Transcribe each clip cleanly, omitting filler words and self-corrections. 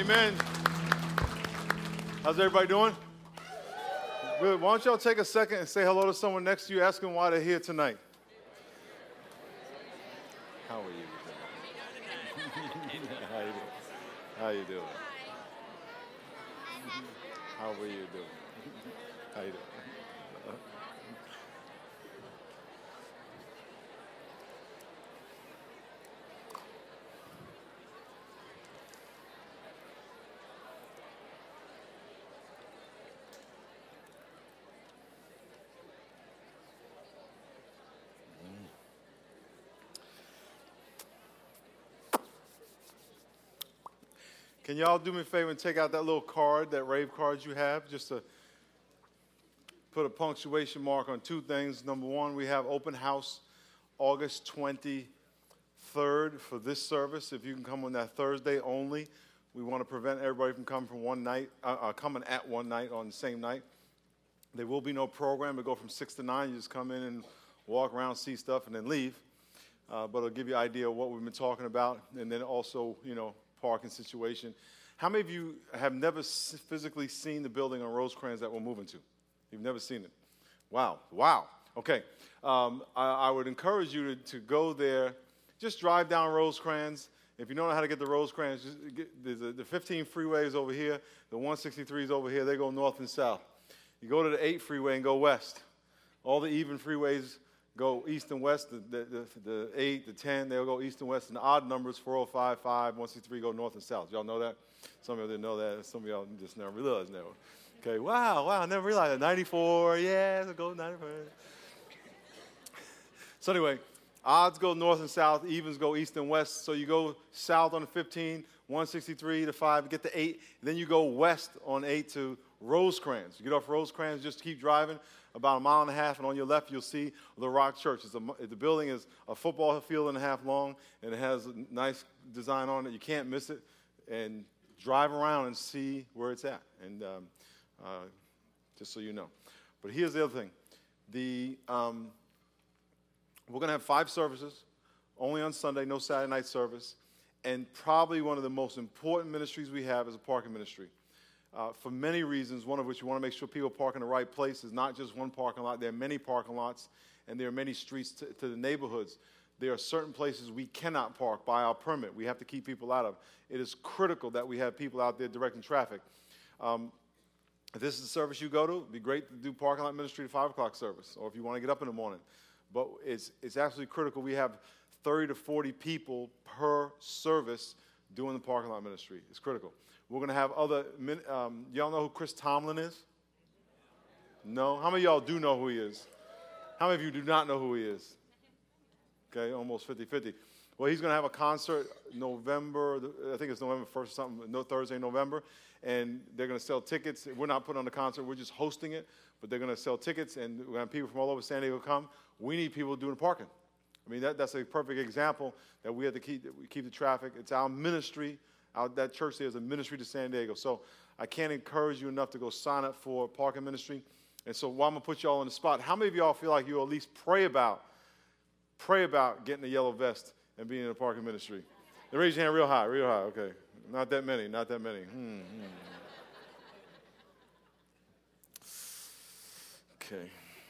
Amen. How's everybody doing? Good. Why don't y'all take a second and say hello to someone next to you, ask them why they're here tonight. How are you? How you doing? How are you doing? How you doing? Can y'all do me a favor and take out that little card, that rave card you have, just to put a punctuation mark on two things. Number one, we have open house August 23rd for this service. If you can come on that Thursday only, we want to prevent everybody from coming from coming at one night on the same night. There will be no program. It'll go from 6 to 9. You just come in and walk around, see stuff, and then leave. But it'll give you an idea of what we've been talking about, and then also, parking situation. How many of you have never physically seen the building on Rosecrans that we're moving to? You've never seen it? Wow. Okay. I would encourage you to go there. Just drive down Rosecrans. If you don't know how to get to Rosecrans, the 15 freeway is over here. The 163 is over here. They go north and south. You go to the 8 freeway and go west. All the even freeways go east and west. The 8, the 10, they'll go east and west. And the odd numbers, 405, 5, 163, go north and south. Y'all know that? Some of y'all didn't know that. Some of y'all just never realized that. Okay, wow, I never realized that. 94, yeah, it goes 94. So anyway, odds go north and south, evens go east and west. So you go south on the 15, 163 to 5, get to 8. Then you go west on 8 to Rosecrans. You get off Rosecrans, just keep driving about 1.5 miles, and on your left you'll see the Rock Church. The building is a football field and a half long, and it has a nice design on it. You can't miss it. And drive around and see where it's at, and just so you know. But here's the other thing. We're going to have 5 services, only on Sunday, no Saturday night service, and probably one of the most important ministries we have is a parking ministry. For many reasons, one of which we want to make sure people park in the right place. Is not just one parking lot. There are many parking lots, and there are many streets to the neighborhoods. There are certain places we cannot park by our permit. We have to keep people out of. It is critical that we have people out there directing traffic. If this is the service you go to, it'd be great to do parking lot ministry to 5 o'clock service, or if you want to get up in the morning. But it's absolutely critical. We have 30 to 40 people per service doing the parking lot ministry. It's critical. We're going to have other, y'all know who Chris Tomlin is? No? How many of y'all do know who he is? How many of you do not know who he is? Okay, almost 50-50. Well, he's going to have a concert November, I think it's November 1st or something, no, Thursday, November, and they're going to sell tickets. We're not putting on the concert, we're just hosting it, but they're going to sell tickets, and we're going to have people from all over San Diego come. We need people doing parking. I mean, that's a perfect example that we have to keep the traffic. It's our ministry. That church there is a ministry to San Diego. So I can't encourage you enough to go sign up for parking ministry. And so while I'm going to put you all on the spot, how many of y'all feel like you'll at least pray about getting a yellow vest and being in a parking ministry? Then raise your hand real high, okay. Not that many. Okay.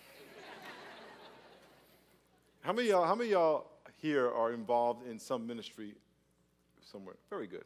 How many of y'all here are involved in some ministry somewhere? Very good.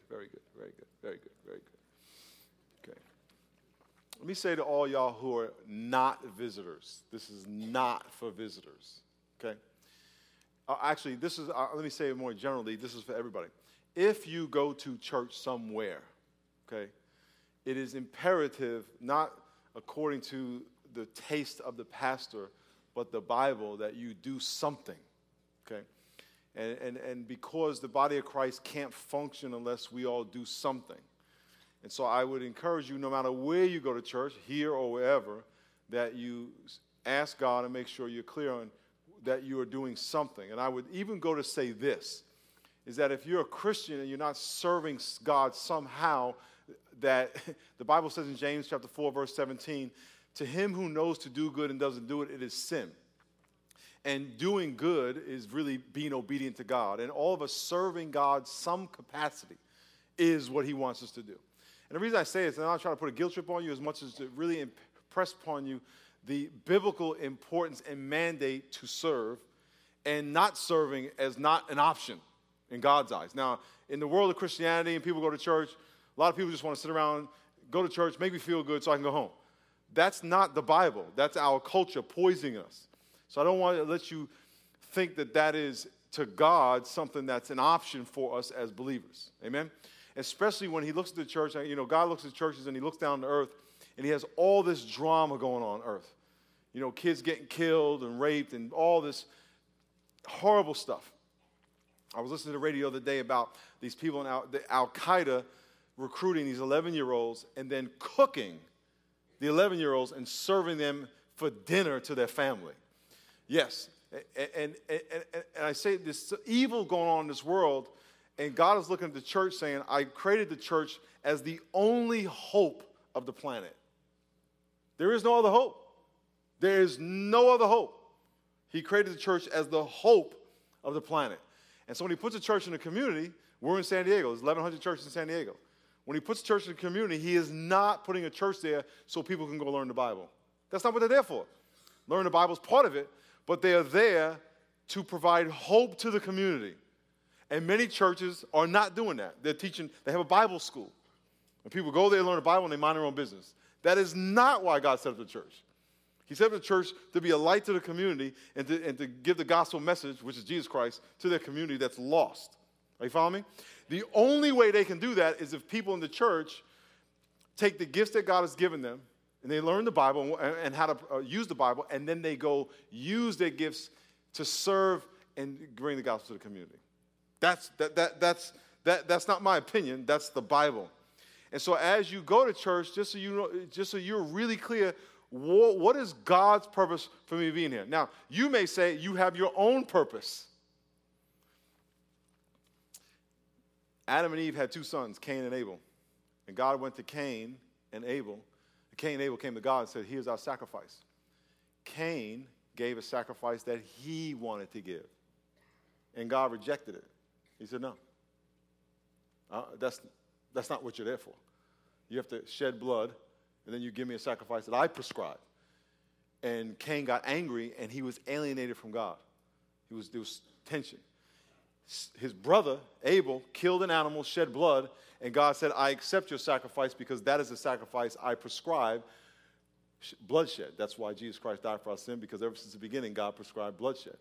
Okay. Let me say to all y'all who are not visitors, this is not for visitors, okay? Actually, let me say it more generally, this is for everybody. If you go to church somewhere, okay, it is imperative, not according to the taste of the pastor, but the Bible, that you do something, okay? And because the body of Christ can't function unless we all do something. And so I would encourage you, no matter where you go to church, here or wherever, that you ask God and make sure you're clear on that you are doing something. And I would even go to say this, is that if you're a Christian and you're not serving God somehow, that the Bible says in James chapter 4, verse 17, to him who knows to do good and doesn't do it, it is sin. And doing good is really being obedient to God. And all of us serving God some capacity is what he wants us to do. And the reason I say this, and I'm not trying to put a guilt trip on you as much as to really impress upon you the biblical importance and mandate to serve, and not serving as not an option in God's eyes. Now, in the world of Christianity and people go to church, a lot of people just want to sit around, go to church, make me feel good so I can go home. That's not the Bible. That's our culture poisoning us. So I don't want to let you think that that is, to God, something that's an option for us as believers. Amen? Especially when he looks at the church. You know, God looks at churches and he looks down to earth and he has all this drama going on earth. You know, kids getting killed and raped and all this horrible stuff. I was listening to the radio the other day about these people in Al-Qaeda recruiting these 11-year-olds and then cooking the 11-year-olds and serving them for dinner to their family. Yes, and I say this evil going on in this world, and God is looking at the church saying, I created the church as the only hope of the planet. There is no other hope. There is no other hope. He created the church as the hope of the planet. And so when he puts a church in the community, we're in San Diego. There's 1,100 churches in San Diego. When he puts a church in the community, he is not putting a church there so people can go learn the Bible. That's not what they're there for. Learn the Bible is part of it, but they are there to provide hope to the community. And many churches are not doing that. They're teaching, they have a Bible school. And people go there, learn the Bible, and they mind their own business. That is not why God set up the church. He set up the church to be a light to the community and to give the gospel message, which is Jesus Christ, to their community that's lost. Are you following me? The only way they can do that is if people in the church take the gifts that God has given them and they learn the Bible and how to use the Bible, and then they go use their gifts to serve and bring the gospel to the community. That's not my opinion. That's the Bible. And so as you go to church, just so you know, just so you're really clear, what is God's purpose for me being here? Now, you may say you have your own purpose. Adam and Eve had two sons, Cain and Abel. And God went to Cain and Abel. Cain and Abel came to God and said, here's our sacrifice. Cain gave a sacrifice that he wanted to give. And God rejected it. He said, no. That's not what you're there for. You have to shed blood, and then you give me a sacrifice that I prescribe. And Cain got angry, and he was alienated from God. There was tension. His brother, Abel, killed an animal, shed blood, and God said, I accept your sacrifice because that is the sacrifice I prescribe, bloodshed. That's why Jesus Christ died for our sin, because ever since the beginning, God prescribed bloodshed.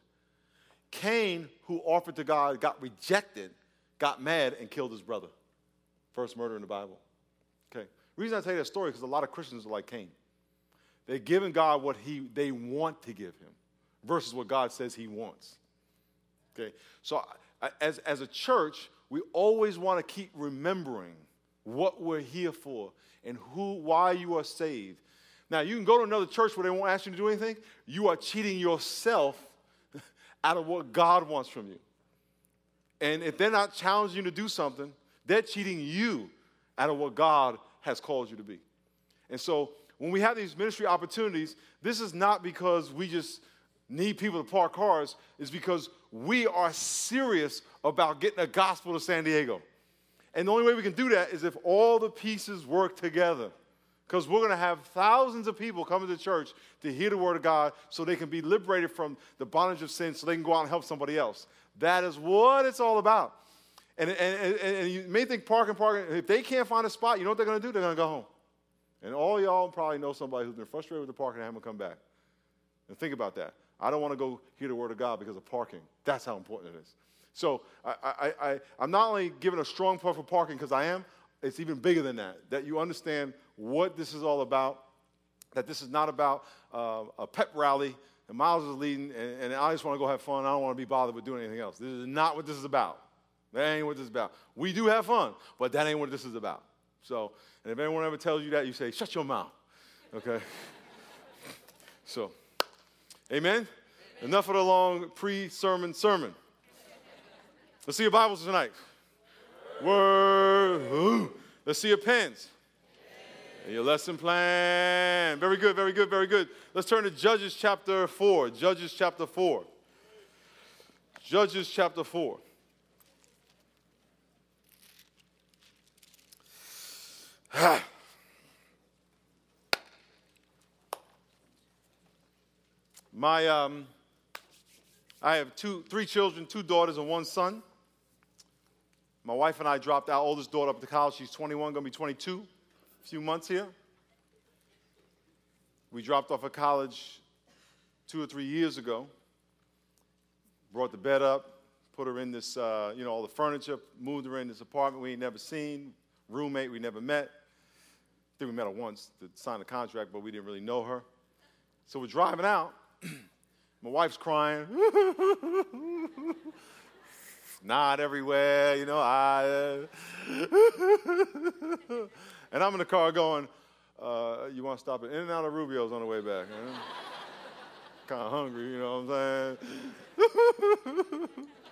Cain, who offered to God, got rejected, got mad, and killed his brother. First murder in the Bible. Okay. The reason I tell you that story is because a lot of Christians are like Cain. They're giving God what they want to give him versus what God says he wants. Okay. So as a church, we always want to keep remembering what we're here for and why you are saved. Now, you can go to another church where they won't ask you to do anything. You are cheating yourself out of what God wants from you. And if they're not challenging you to do something, they're cheating you out of what God has called you to be. And so when we have these ministry opportunities, this is not because we just need people to park cars. It's because we are serious about getting the gospel to San Diego. And the only way we can do that is if all the pieces work together. Because we're going to have thousands of people coming to church to hear the word of God so they can be liberated from the bondage of sin so they can go out and help somebody else. That is what it's all about. And you may think parking. If they can't find a spot, you know what they're going to do? They're going to go home. And all y'all probably know somebody who's been frustrated with the parking and haven't come back. And think about that. I don't want to go hear the word of God because of parking. That's how important it is. So I'm not only giving a strong plug for parking because I am, it's even bigger than that, that you understand what this is all about, that this is not about a pep rally, and Miles is leading, and I just want to go have fun. I don't want to be bothered with doing anything else. This is not what this is about. That ain't what this is about. We do have fun, but that ain't what this is about. So, and if anyone ever tells you that, you say, shut your mouth, okay? So, amen? Enough of the long pre-sermon sermon. Let's see your Bibles tonight. Word. Ooh. Let's see your pens. And your lesson plan. Very good, very good, very good. Let's turn to Judges chapter 4. Judges chapter 4. Judges chapter 4. I have three children, 2 daughters and 1 son. My wife and I dropped our oldest daughter up to college. She's 21, going to be 22, a few months here. We dropped off at college 2 or 3 years ago. Brought the bed up, put her in this, all the furniture, moved her in this apartment we ain't never seen, roommate we never met. I think we met her once to sign the contract, but we didn't really know her. So we're driving out. My wife's crying. Snot everywhere, and I'm in the car going, you want to stop at In-N-Out or Rubio's on the way back? Kind of hungry, you know what I'm saying?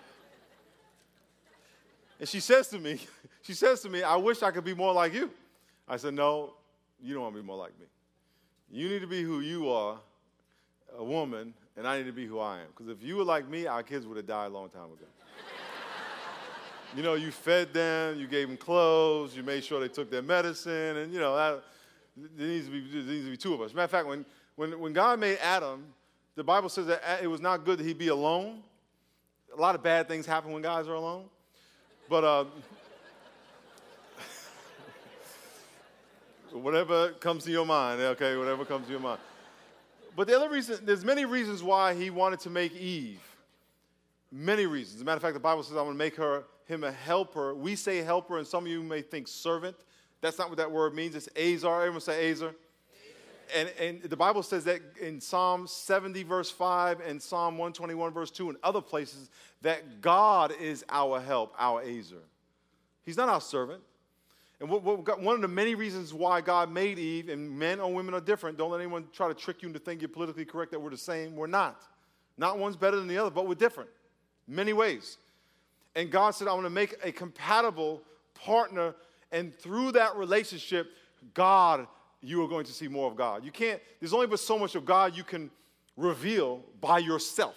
And she says to me, I wish I could be more like you. I said, no, you don't want to be more like me. You need to be who you are, a woman, and I need to be who I am. Because if you were like me, our kids would have died a long time ago. You fed them, you gave them clothes, you made sure they took their medicine, and, there needs to be 2 of us. Matter of fact, when God made Adam, the Bible says that it was not good that he be alone. A lot of bad things happen when guys are alone. But whatever comes to your mind, okay, whatever comes to your mind. But the other reason, there's many reasons why he wanted to make Eve. Many reasons. As a matter of fact, the Bible says, I'm going to make him a helper. We say helper, and some of you may think servant. That's not what that word means. It's Azar. Everyone say Azar. And the Bible says that in Psalm 70, verse 5, and Psalm 121, verse 2, and other places, that God is our help, our Azar. He's not our servant. And one of the many reasons why God made Eve, and men or women are different, don't let anyone try to trick you into thinking you're politically correct, that we're the same. We're not. Not one's better than the other, but we're different. Many ways. And God said, I'm going to make a compatible partner, and through that relationship, God, you are going to see more of God. There's only but so much of God you can reveal by yourself.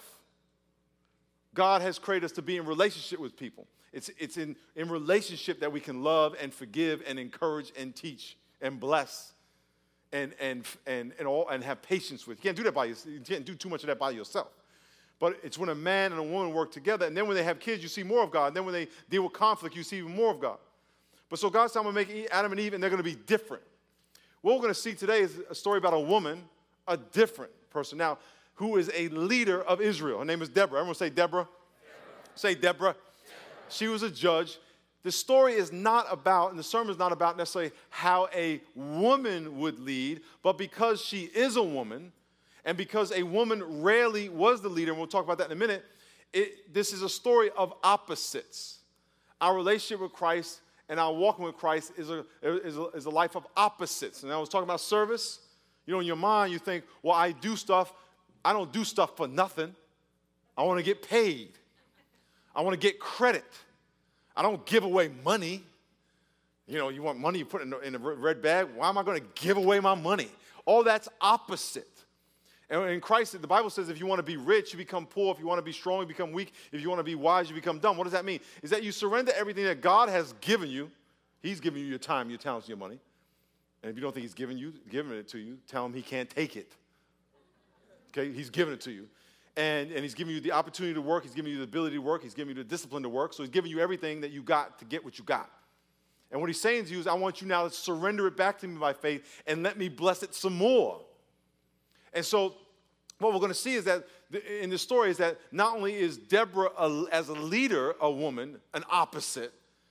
God has created us to be in relationship with people. It's in relationship that we can love and forgive and encourage and teach and bless and have patience with. You can't do that by yourself. You can't do too much of that by yourself. But it's when a man and a woman work together, and then when they have kids, you see more of God. And then when they deal with conflict, you see even more of God. But so God's going to make Adam and Eve, and they're going to be different. What we're going to see today is a story about a woman, a different person now, who is a leader of Israel. Her name is Deborah. Everyone say Deborah. Deborah. Say Deborah. Deborah. She was a judge. The story is not about, and the sermon is not about necessarily how a woman would lead, but because she is a woman, and because a woman rarely was the leader, and we'll talk about that in a minute, this is a story of opposites. Our relationship with Christ and our walking with Christ is a life of opposites. And I was talking about service. In your mind, you think, well, I do stuff. I don't do stuff for nothing. I want to get paid. I want to get credit. I don't give away money. You want money, you put it in a red bag. Why am I going to give away my money? All that's opposite. And in Christ, the Bible says if you want to be rich, you become poor. If you want to be strong, you become weak. If you want to be wise, you become dumb. What does that mean? Is that you surrender everything that God has given you. He's given you your time, your talents, your money. And if you don't think he's giving it to you, tell him he can't take it. Okay? He's given it to you. And he's giving you the opportunity to work. He's giving you the ability to work. He's giving you the discipline to work. So he's giving you everything that you got to get what you got. And what he's saying to you is, I want you now to surrender it back to me by faith and let me bless it some more. And so what we're going to see is that in the story is that not only is Deborah, as a leader, a woman, an opposite,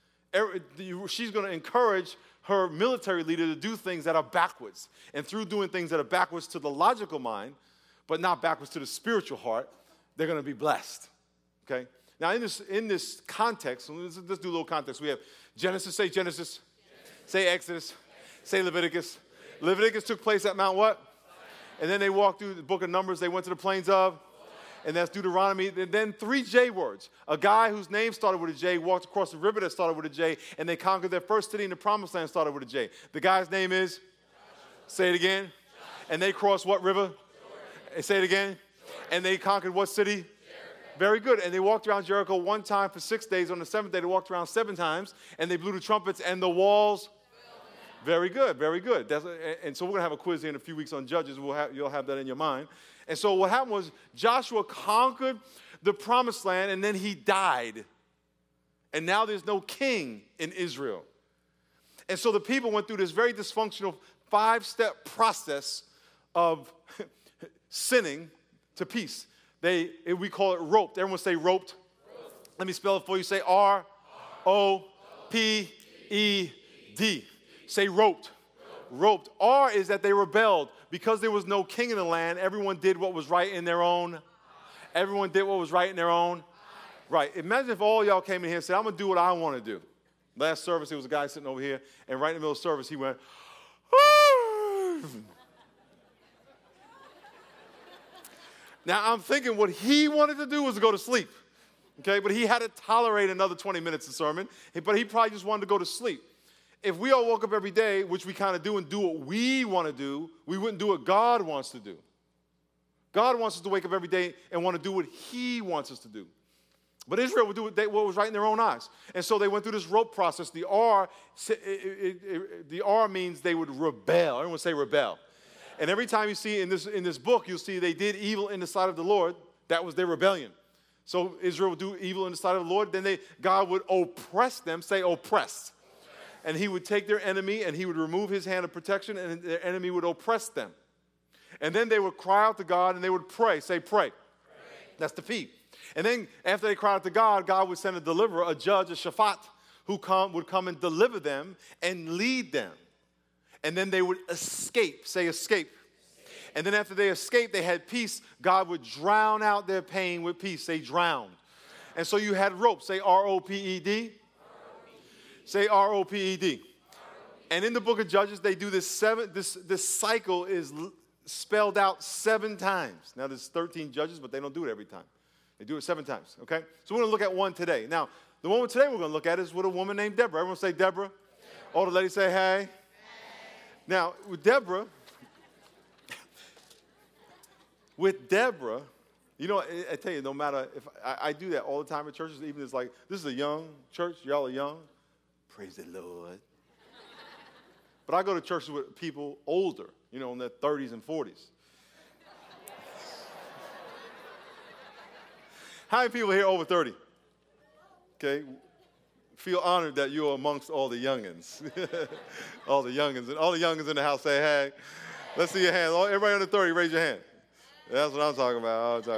she's going to encourage her military leader to do things that are backwards. And through doing things that are backwards to the logical mind, but not backwards to the spiritual heart, they're going to be blessed. Okay? Now, in this context, let's do a little context. We have Genesis. Say Genesis. Say Exodus. Say Leviticus. Leviticus took place at Mount what? And then they walked through the book of Numbers. They went to the plains of, and that's Deuteronomy. And then 3 J words. A guy whose name started with a J walked across the river that started with a J, and they conquered their first city in the promised land started with a J. The guy's name is? Joshua. Say it again. Joshua. And they crossed what river? Jordan. Say it again. Jordan. And they conquered what city? Jericho. Very good. And they walked around Jericho 1 time for 6 days. On the 7th day, they walked around 7 times, and they blew the trumpets, and the walls. Very good, very good. And so we're going to have a quiz here in a few weeks on Judges. You'll have that in your mind. And so what happened was Joshua conquered the promised land, and then he died. And now there's no king in Israel. And so the people went through this very dysfunctional 5-step process of sinning to peace. We call it roped. Everyone say roped. Let me spell it for you. Say R-O-P-E-D. Say roped. Roped. R is that they rebelled. Because there was no king in the land, everyone did what was right in their own. Everyone did what was right in their own. Right. Imagine if all y'all came in here and said, I'm going to do what I want to do. Last service, there was a guy sitting over here, and right in the middle of service, he went, Now, I'm thinking what he wanted to do was to go to sleep. Okay, but he had to tolerate another 20 minutes of sermon, but he probably just wanted to go to sleep. If we all woke up every day, which we kind of do, and do what we want to do, we wouldn't do what God wants to do. God wants us to wake up every day and want to do what he wants us to do. But Israel would do what was right in their own eyes. And so they went through this rope process. The R means they would rebel. Everyone say rebel. And every time you see in this book, you'll see they did evil in the sight of the Lord. That was their rebellion. So Israel would do evil in the sight of the Lord. Then God would oppress them. Say oppress. And he would take their enemy and he would remove his hand of protection, and their enemy would oppress them. And then they would cry out to God and they would pray. Say pray. That's the P. And then after they cried out to God, God would send a deliverer, a judge, a shaphat, who would come and deliver them and lead them. And then they would escape. Say escape. And then after they escaped, they had peace. God would drown out their pain with peace. Say drowned. And so you had rope. Say R-O-P-E-D. Say R-O-P-E-D. And in the book of Judges, they do this cycle is spelled out 7 times. Now there's 13 judges, but they don't do it every time. They do it 7 times, okay? So we're going to look at one today. Now, the one today we're going to look at is with a woman named Deborah. Everyone say Deborah. All the ladies say hey. Now, with Deborah, you know, I tell you, no matter if I do that all the time at churches, even it's like, this is a young church, y'all are young. Praise the Lord. But I go to churches with people older, you know, in their 30s and 40s. How many people here over 30? Okay. Feel honored that you're amongst all the youngins. all the youngins in the house say, hey. Let's see your hands. Everybody under 30, raise your hand. That's what I'm talking about.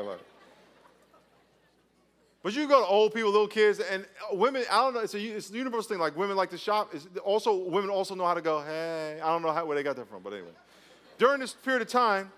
But you go to old people, little kids, and women, I don't know, it's a universal thing. Like women like to shop. Women also know how to go, hey. I don't know where they got that from, but anyway. During this period of time,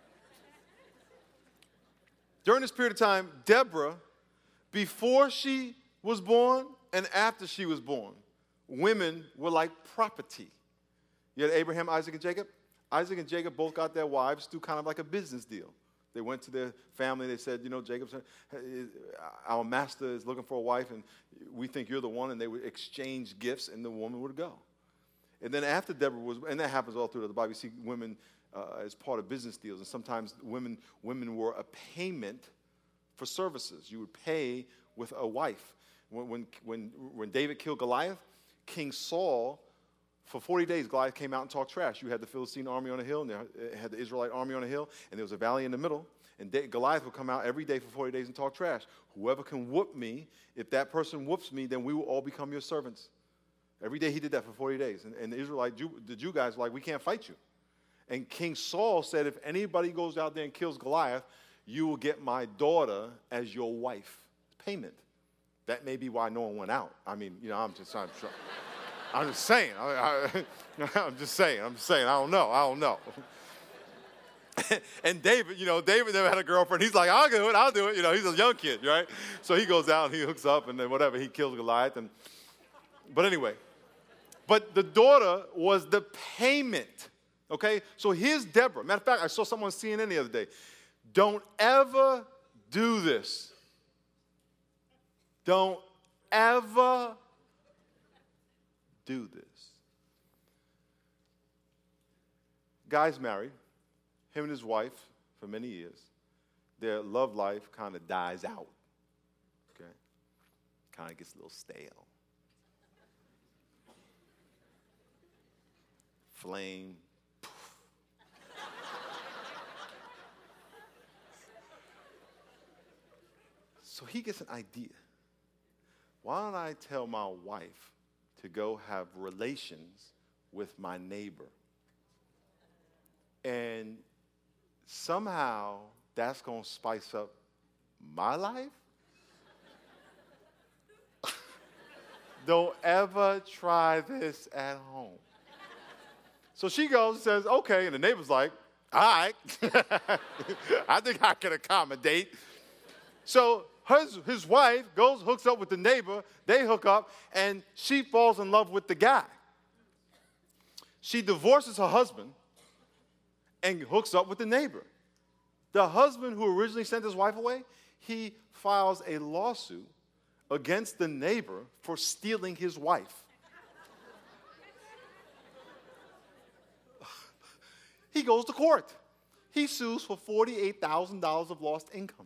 Deborah, before she was born and after she was born, women were like property. You had Abraham, Isaac, and Jacob. Isaac and Jacob both got their wives through kind of like a business deal. They went to their family. They said, you know, Jacob said, our master is looking for a wife, and we think you're the one. And they would exchange gifts, and the woman would go. And then after Deborah was, and that happens all through the Bible. You see women as part of business deals, and sometimes women were a payment for services. You would pay with a wife. When David killed Goliath, King Saul, for 40 days, Goliath came out and talked trash. You had the Philistine army on a hill, and they had the Israelite army on a hill, and there was a valley in the middle. And Goliath would come out every day for 40 days and talk trash. Whoever can whoop me, if that person whoops me, then we will all become your servants. Every day he did that for 40 days. And the Jew guys were like, we can't fight you. And King Saul said, if anybody goes out there and kills Goliath, you will get my daughter as your wife. Payment. That may be why no one went out. I mean, you know, I'm just saying. I don't know. And David never had a girlfriend. He's like, I'll do it. You know, he's a young kid, right? So he goes out and he hooks up, and then whatever, he kills Goliath. But anyway, but the daughter was the payment. Okay, so here's Deborah. Matter of fact, I saw someone on CNN the other day. Don't ever do this. Don't ever do this. Guy's married, him and his wife for many years. Their love life kind of dies out. Okay? Kind of gets a little stale. flame. So he gets an idea. Why don't I tell my wife to go have relations with my neighbor? And somehow that's going to spice up my life? Don't ever try this at home. So she goes and says, okay, and the neighbor's like, all right, I think I can accommodate. So his wife goes, hooks up with the neighbor, they hook up, and she falls in love with the guy. She divorces her husband and hooks up with the neighbor. The husband who originally sent his wife away, he files a lawsuit against the neighbor for stealing his wife. He goes to court. He sues for $48,000 of lost income.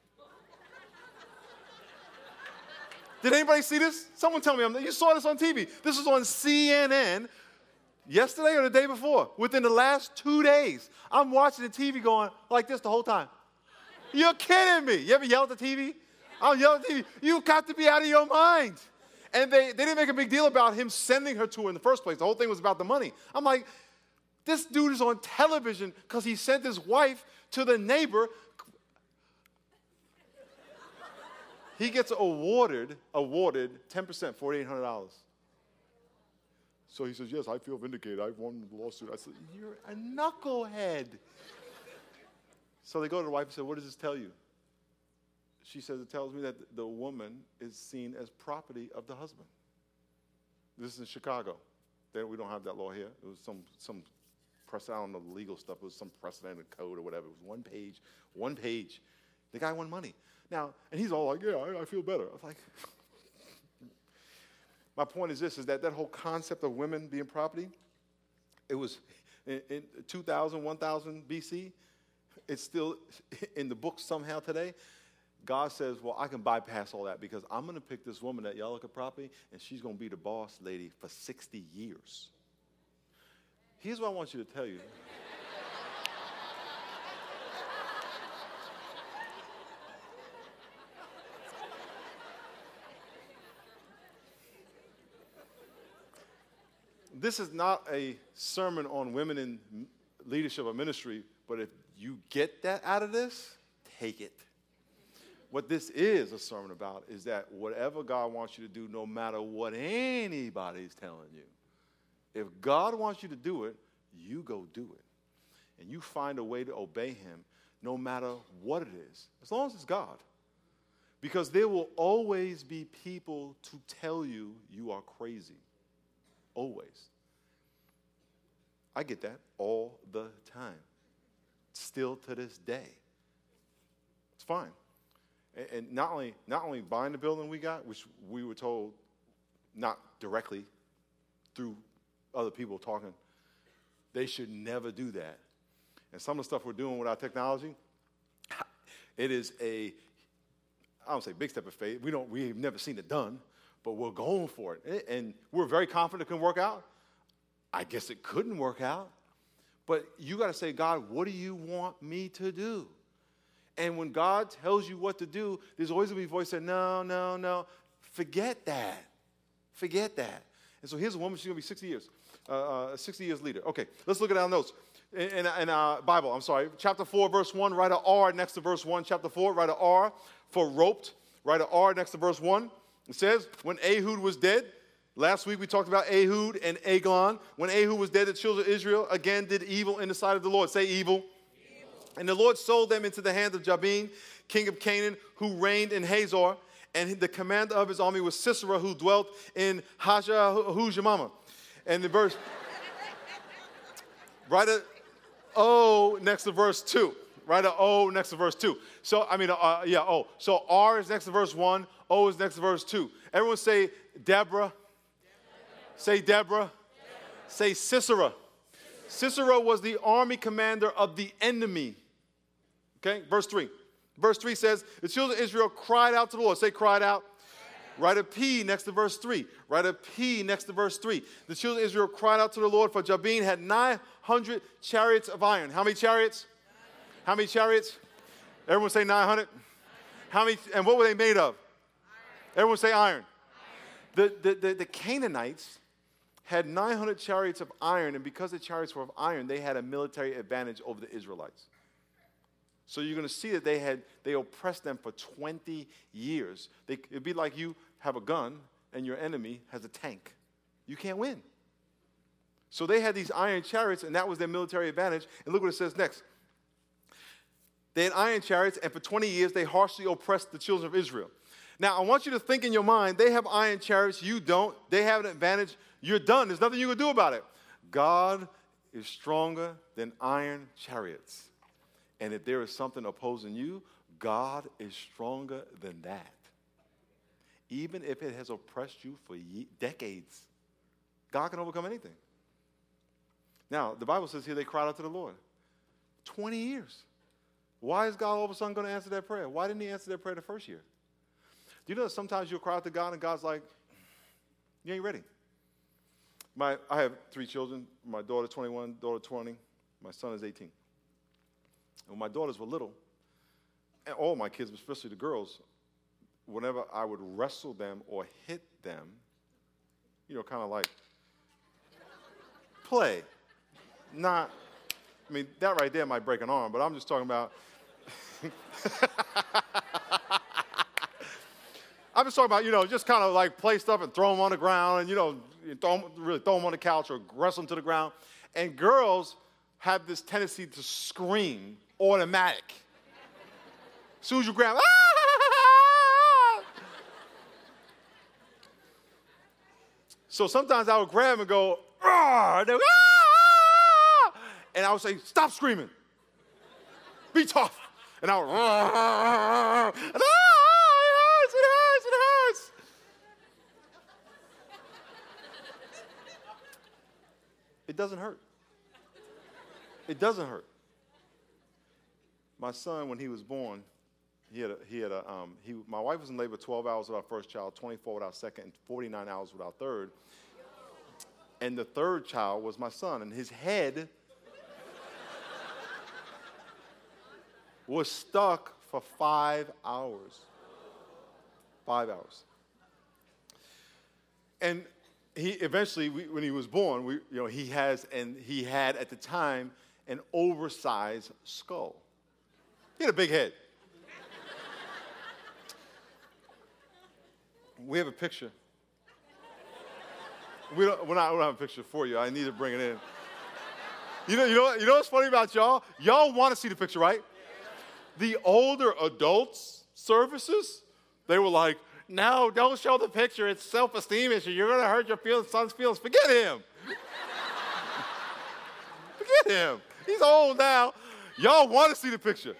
Did anybody see this? Someone tell me. You saw this on TV. This was on CNN yesterday or the day before. Within the last 2 days, I'm watching the TV going like this the whole time. You're kidding me. You ever yell at the TV? I'm yelling at the TV. You got to be out of your mind. And they didn't make a big deal about him sending her to her in the first place. The whole thing was about the money. I'm like, this dude is on television because he sent his wife to the neighbor. He gets awarded 10%, $4,800. So he says, yes, I feel vindicated. I won the lawsuit. I said, you're a knucklehead. So they go to the wife and say, what does this tell you? She says, it tells me that the woman is seen as property of the husband. This is in Chicago. We don't have that law here. It was some I don't know the legal stuff. It was some precedent code or whatever. It was one page. The guy won money. Now, and he's all like, yeah, I feel better. I was like, my point is this, is that whole concept of women being property, it was in 2000, 1000 BC. It's still in the book somehow today. God says, well, I can bypass all that because I'm going to pick this woman that y'all look at property, and she's going to be the boss lady for 60 years. Here's what I want you to tell you. This is not a sermon on women in leadership or ministry, but if you get that out of this, take it. What this is a sermon about is that whatever God wants you to do, no matter what anybody's telling you, if God wants you to do it, you go do it. And you find a way to obey him no matter what it is, as long as it's God. Because there will always be people to tell you you are crazy. Always. I get that all the time. Still to this day. It's fine. And not only buying the building we got, which we were told not directly through other people talking, they should never do that. And some of the stuff we're doing with our technology, it is I don't say big step of faith. We've never seen it done, but we're going for it. And we're very confident it can work out. I guess it couldn't work out. But you got to say, God, what do you want me to do? And when God tells you what to do, there's always going to be a voice saying, no. Forget that. Forget that. And so here's a woman, she's going to be 60 years. 60 years leader. Okay, let's look at our notes. In our Bible, chapter 4, verse 1, write an R next to verse 1. Chapter 4, write an R for roped. Write an R next to verse 1. It says, when Ehud was dead, last week we talked about Ehud and Eglon. When Ehud was dead, the children of Israel again did evil in the sight of the Lord. Say evil. And the Lord sold them into the hand of Jabin, king of Canaan, who reigned in Hazor. And the commander of his army was Sisera, who dwelt in Hujamama. And the verse, write a O next to verse 2. Write a O next to verse 2. So, O. So R is next to verse 1. O is next to verse 2. Everyone say Deborah. Say Deborah. Say Sisera. Sisera was the army commander of the enemy. Okay, verse 3. Verse 3 says, the children of Israel cried out to the Lord. Say cried out. Write a P next to verse 3. Write a P next to verse 3. The children of Israel cried out to the Lord, for Jabin had 900 chariots of iron. How many chariots? How many chariots? Everyone say 900. How many? And what were they made of? Everyone say iron. The Canaanites had 900 chariots of iron, and because the chariots were of iron, they had a military advantage over the Israelites. So you're going to see that they oppressed them for 20 years. It'd be like you have a gun and your enemy has a tank. You can't win. So they had these iron chariots, and that was their military advantage. And look what it says next. They had iron chariots, and for 20 years they harshly oppressed the children of Israel. Now, I want you to think in your mind, they have iron chariots, you don't. They have an advantage, you're done. There's nothing you can do about it. God is stronger than iron chariots. And if there is something opposing you, God is stronger than that. Even if it has oppressed you for decades, God can overcome anything. Now, the Bible says here they cried out to the Lord. 20 years. Why is God all of a sudden going to answer that prayer? Why didn't he answer that prayer the first year? Do you know that sometimes you'll cry out to God and God's like, you ain't ready? I have 3 children. My daughter 21, daughter 20. My son is 18. When my daughters were little, and all my kids, especially the girls, whenever I would wrestle them or hit them, kind of like play. That right there might break an arm, but I'm just talking about I'm just talking about, just kind of like play stuff and throw them on the ground and, throw them on the couch or wrestle them to the ground. And girls have this tendency to scream automatic. As soon as you grab, ah! So sometimes I would grab them and go, ah! And I would say, stop screaming. Be tough. And I would, ah! And, it hurts. It doesn't hurt. It doesn't hurt. My son, when he was born, my wife was in labor 12 hours with our first child, 24 with our second, and 49 hours with our third. And the third child was my son, and his head was stuck for 5 hours. 5 hours. And he eventually, when he was born, he had at the time an oversized skull. He had a big head. We have a picture. We don't have a picture for you. I need to bring it in. You know what's funny about y'all? Y'all want to see the picture, right? The older adults services, they were like, no, don't show the picture. It's self-esteem issue. You're going to hurt your son's feelings. Forget him. Forget him. He's old now. Y'all want to see the picture.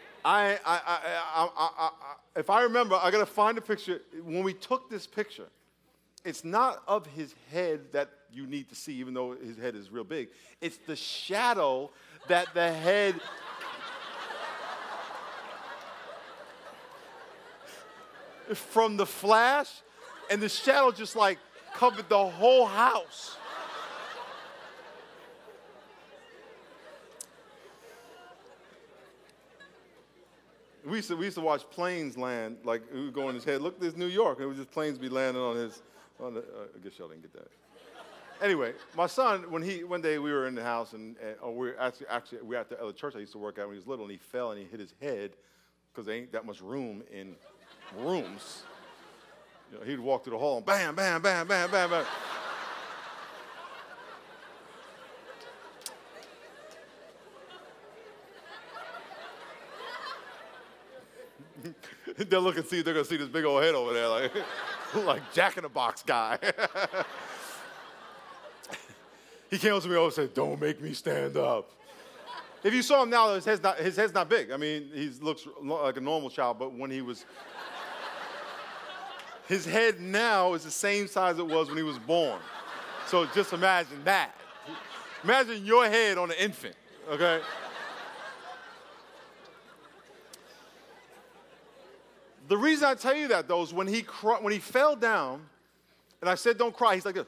If I remember, I got to find the picture. When we took this picture, it's not of his head that you need to see, even though his head is real big. It's the shadow that the head... from the flash, and the shadow just like covered the whole house. We used to watch planes land, like we would go in his head. Look, there's New York, and it would just planes be landing on his. I guess y'all didn't get that. Anyway, my son, one day we were in the house, and we were at the other church I used to work at when he was little, and he fell and he hit his head because there ain't that much room in rooms. He'd walk through the hall and bam, bam, bam, bam, bam, bam. They're going to see this big old head over there, like Jack in the Box guy. He came up to me and said, "Don't make me stand up." If you saw him now, his head's not big. I mean, he looks like a normal child, but when he was, his head now is the same size it was when he was born. So just imagine that. Imagine your head on an infant, okay? The reason I tell you that, though, is when he fell down, and I said, don't cry, he's like this.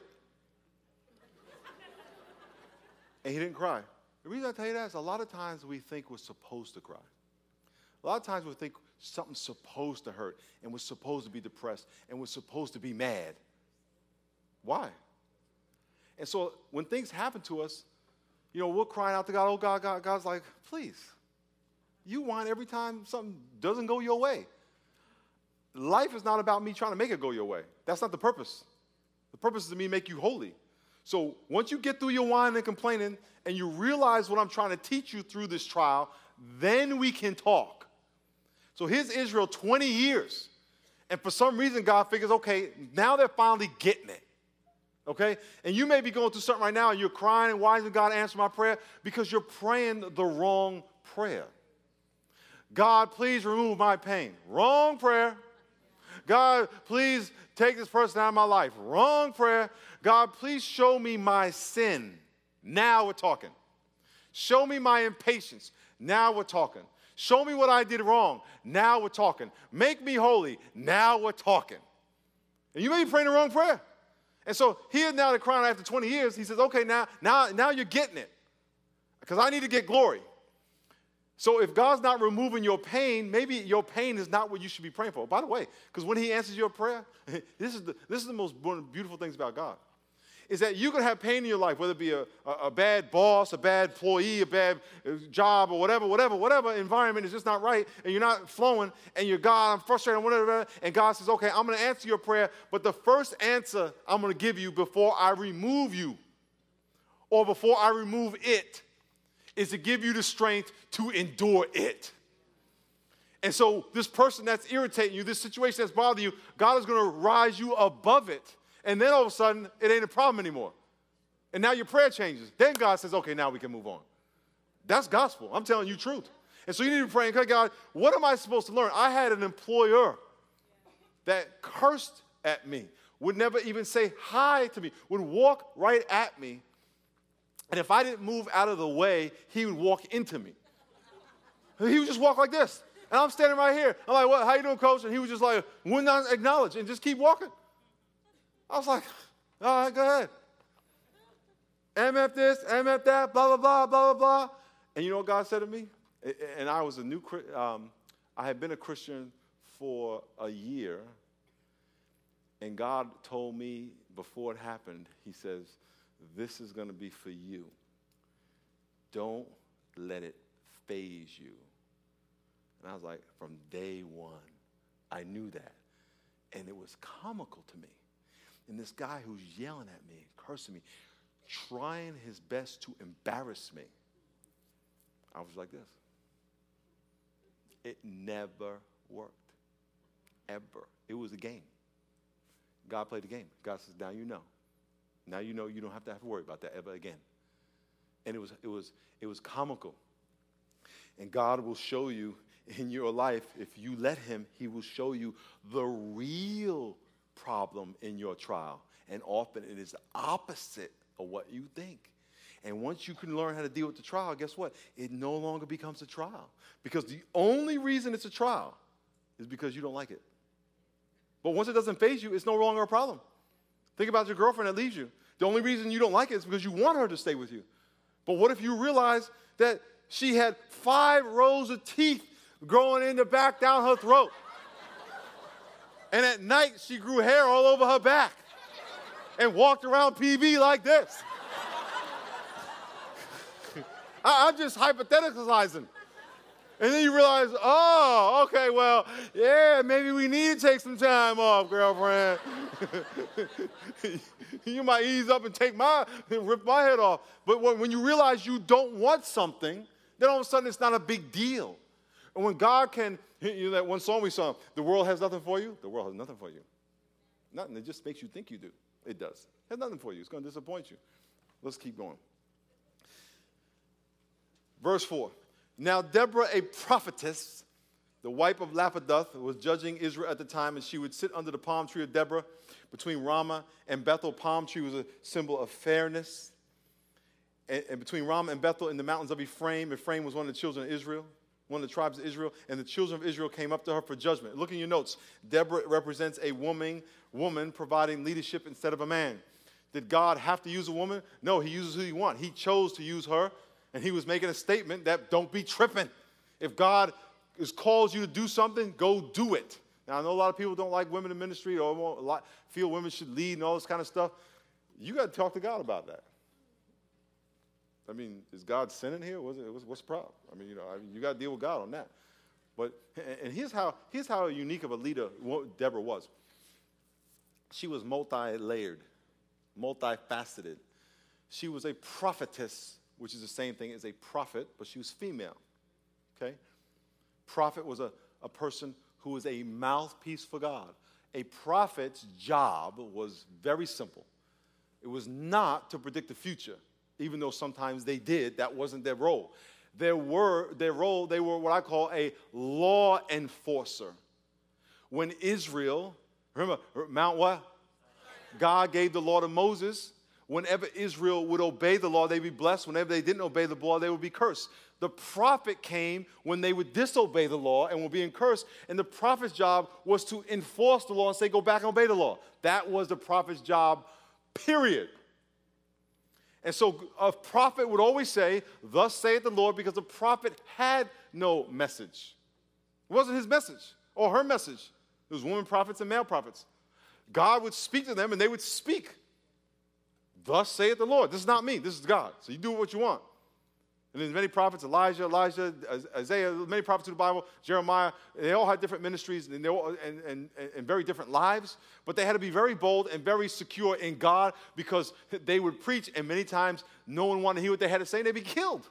And he didn't cry. The reason I tell you that is a lot of times we think we're supposed to cry. A lot of times we think something's supposed to hurt, and we're supposed to be depressed, and we're supposed to be mad. Why? And so when things happen to us, we're crying out to God, oh, God, God. God's like, please. You whine every time something doesn't go your way. Life is not about me trying to make it go your way. That's not the purpose. The purpose is to me make you holy. So once you get through your whining and complaining and you realize what I'm trying to teach you through this trial, then we can talk. So here's Israel 20 years. And for some reason, God figures, okay, now they're finally getting it. Okay? And you may be going through something right now and you're crying and why isn't God answer my prayer? Because you're praying the wrong prayer. God, please remove my pain. Wrong prayer. God, please take this person out of my life. Wrong prayer. God, please show me my sin. Now we're talking. Show me my impatience. Now we're talking. Show me what I did wrong. Now we're talking. Make me holy. Now we're talking. And you may be praying the wrong prayer. And so here now they're crying after 20 years. He says, okay, now you're getting it. Because I need to get glory. So if God's not removing your pain, maybe your pain is not what you should be praying for. By the way, because when he answers your prayer, this is the most beautiful things about God, is that you can have pain in your life, whether it be a bad boss, a bad employee, a bad job, or whatever environment is just not right, and you're not flowing, and you're, God, I'm frustrated, whatever, and God says, okay, I'm going to answer your prayer, but the first answer I'm going to give you before I remove you, or before I remove it, is to give you the strength to endure it. And so this person that's irritating you, this situation that's bothering you, God is going to rise you above it. And then all of a sudden, it ain't a problem anymore. And now your prayer changes. Then God says, okay, now we can move on. That's gospel. I'm telling you truth. And so you need to pray, okay, God, what am I supposed to learn? I had an employer that cursed at me, would never even say hi to me, would walk right at me. And if I didn't move out of the way, he would walk into me. He would just walk like this. And I'm standing right here. I'm like, what? How you doing, coach? And he was just like, would not acknowledge and just keep walking. I was like, all right, go ahead. MF this, MF that, blah, blah, blah, blah, blah, blah. And you know what God said to me? And I was I had been a Christian for a year. And God told me before it happened, he says, this is going to be for you. Don't let it faze you. And I was like, from day one, I knew that. And it was comical to me. And this guy who's yelling at me, cursing me, trying his best to embarrass me, I was like this. It never worked. Ever. It was a game. God played the game. God says, now you know. Now you know you don't have to worry about that ever again. And it was comical. And God will show you in your life, if you let him, he will show you the real problem in your trial. And often it is the opposite of what you think. And once you can learn how to deal with the trial, guess what? It no longer becomes a trial. Because the only reason it's a trial is because you don't like it. But once it doesn't faze you, it's no longer a problem. Think about your girlfriend that leaves you. The only reason you don't like it is because you want her to stay with you. But what if you realize that she had 5 rows of teeth growing in the back down her throat? And at night, she grew hair all over her back and walked around PB like this. I'm just hypotheticalizing. And then you realize, oh, okay, well, yeah, maybe we need to take some time off, girlfriend. You might ease up and rip my head off. But when you realize you don't want something, then all of a sudden it's not a big deal. And when God can, that one song we sung, the world has nothing for you, the world has nothing for you. Nothing, it just makes you think you do. It does. It has nothing for you. It's going to disappoint you. Let's keep going. Verse 4. Now Deborah, a prophetess, the wife of Lapidoth, was judging Israel at the time, and she would sit under the palm tree of Deborah between Ramah and Bethel. Palm tree was a symbol of fairness. And between Ramah and Bethel in the mountains of Ephraim, Ephraim was one of the children of Israel. one of the tribes of Israel, and the children of Israel came up to her for judgment. Look in your notes. Deborah represents a woman providing leadership instead of a man. Did God have to use a woman? No, he uses who he wants. He chose to use her, and he was making a statement that don't be tripping. If God has called you to do something, go do it. Now, I know a lot of people don't like women in ministry or feel women should lead and all this kind of stuff. You got to talk to God about that. I mean, is God sinning here? What's the problem? I mean, you got to deal with God on that. But and here's how unique of a leader Deborah was. She was multi-layered, multifaceted. She was a prophetess, which is the same thing as a prophet, but she was female. Okay? Prophet was a person who was a mouthpiece for God. A prophet's job was very simple. It was not to predict the future, even though sometimes they did. That wasn't their role. They were what I call a law enforcer. When Israel, remember, Mount what? God gave the law to Moses. Whenever Israel would obey the law, they'd be blessed. Whenever they didn't obey the law, they would be cursed. The prophet came when they would disobey the law and were being cursed, and the prophet's job was to enforce the law and say, go back and obey the law. That was the prophet's job, period. And so a prophet would always say, thus saith the Lord, because the prophet had no message. It wasn't his message or her message. It was women prophets and male prophets. God would speak to them, and they would speak. Thus saith the Lord. This is not me. This is God. So you do what you want. And there's many prophets, Elijah, Isaiah, many prophets in the Bible, Jeremiah. They all had different ministries and, and very different lives. But they had to be very bold and very secure in God because they would preach, and many times no one wanted to hear what they had to say, and they'd be killed.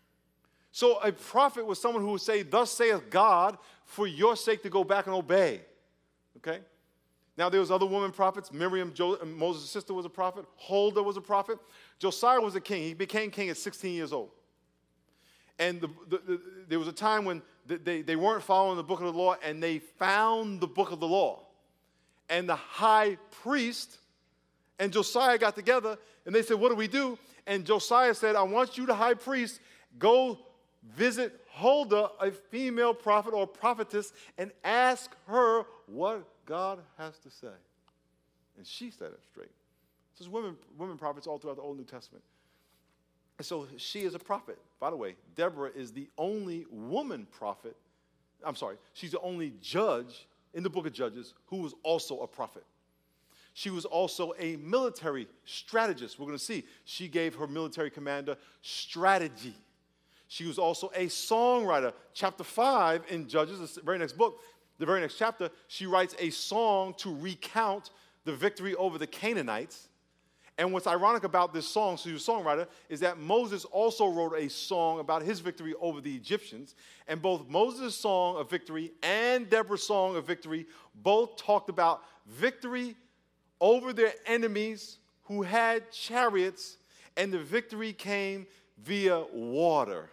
So a prophet was someone who would say, thus saith God, for your sake to go back and obey. Okay? Now, there was other women prophets. Miriam, Moses' sister, was a prophet. Huldah was a prophet. Josiah was a king. He became king at 16 years old. And there was a time when they weren't following the book of the law, and they found the book of the law. And the high priest and Josiah got together, and they said, what do we do? And Josiah said, I want you, the high priest, go visit Huldah, a female prophet or prophetess, and ask her what God has to say. And she said it straight. So there's women prophets all throughout the Old New Testament. And so she is a prophet. By the way, Deborah is the only woman prophet. She's the only judge in the book of Judges who was also a prophet. She was also a military strategist. We're going to see. She gave her military commander strategy. She was also a songwriter. Chapter 5 in Judges, the very next book, the very next chapter, she writes a song to recount the victory over the Canaanites. And what's ironic about this song, so she's a songwriter, is that Moses also wrote a song about his victory over the Egyptians. And both Moses' song of victory and Deborah's song of victory both talked about victory over their enemies who had chariots, and the victory came via water.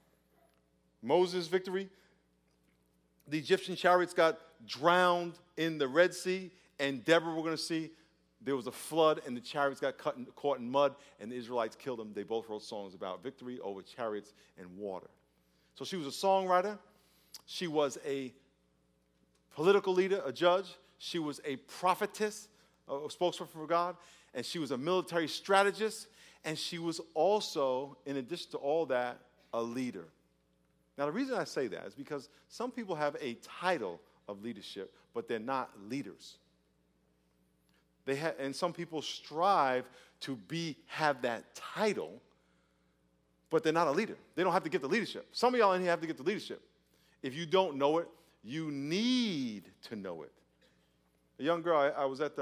Moses' victory, the Egyptian chariots got drowned in the Red Sea, and Deborah, we're going to see, there was a flood, and the chariots got caught in mud, and the Israelites killed them. They both wrote songs about victory over chariots and water. So she was a songwriter. She was a political leader, a judge. She was a prophetess, a spokesperson for God, and she was a military strategist, and she was also, in addition to all that, a leader. Now, the reason I say that is because some people have a title of leadership, but they're not leaders. And some people strive to have that title, but they're not a leader. They don't have to get the leadership. Some of y'all in here have to get the leadership. If you don't know it, you need to know it. A young girl, I was at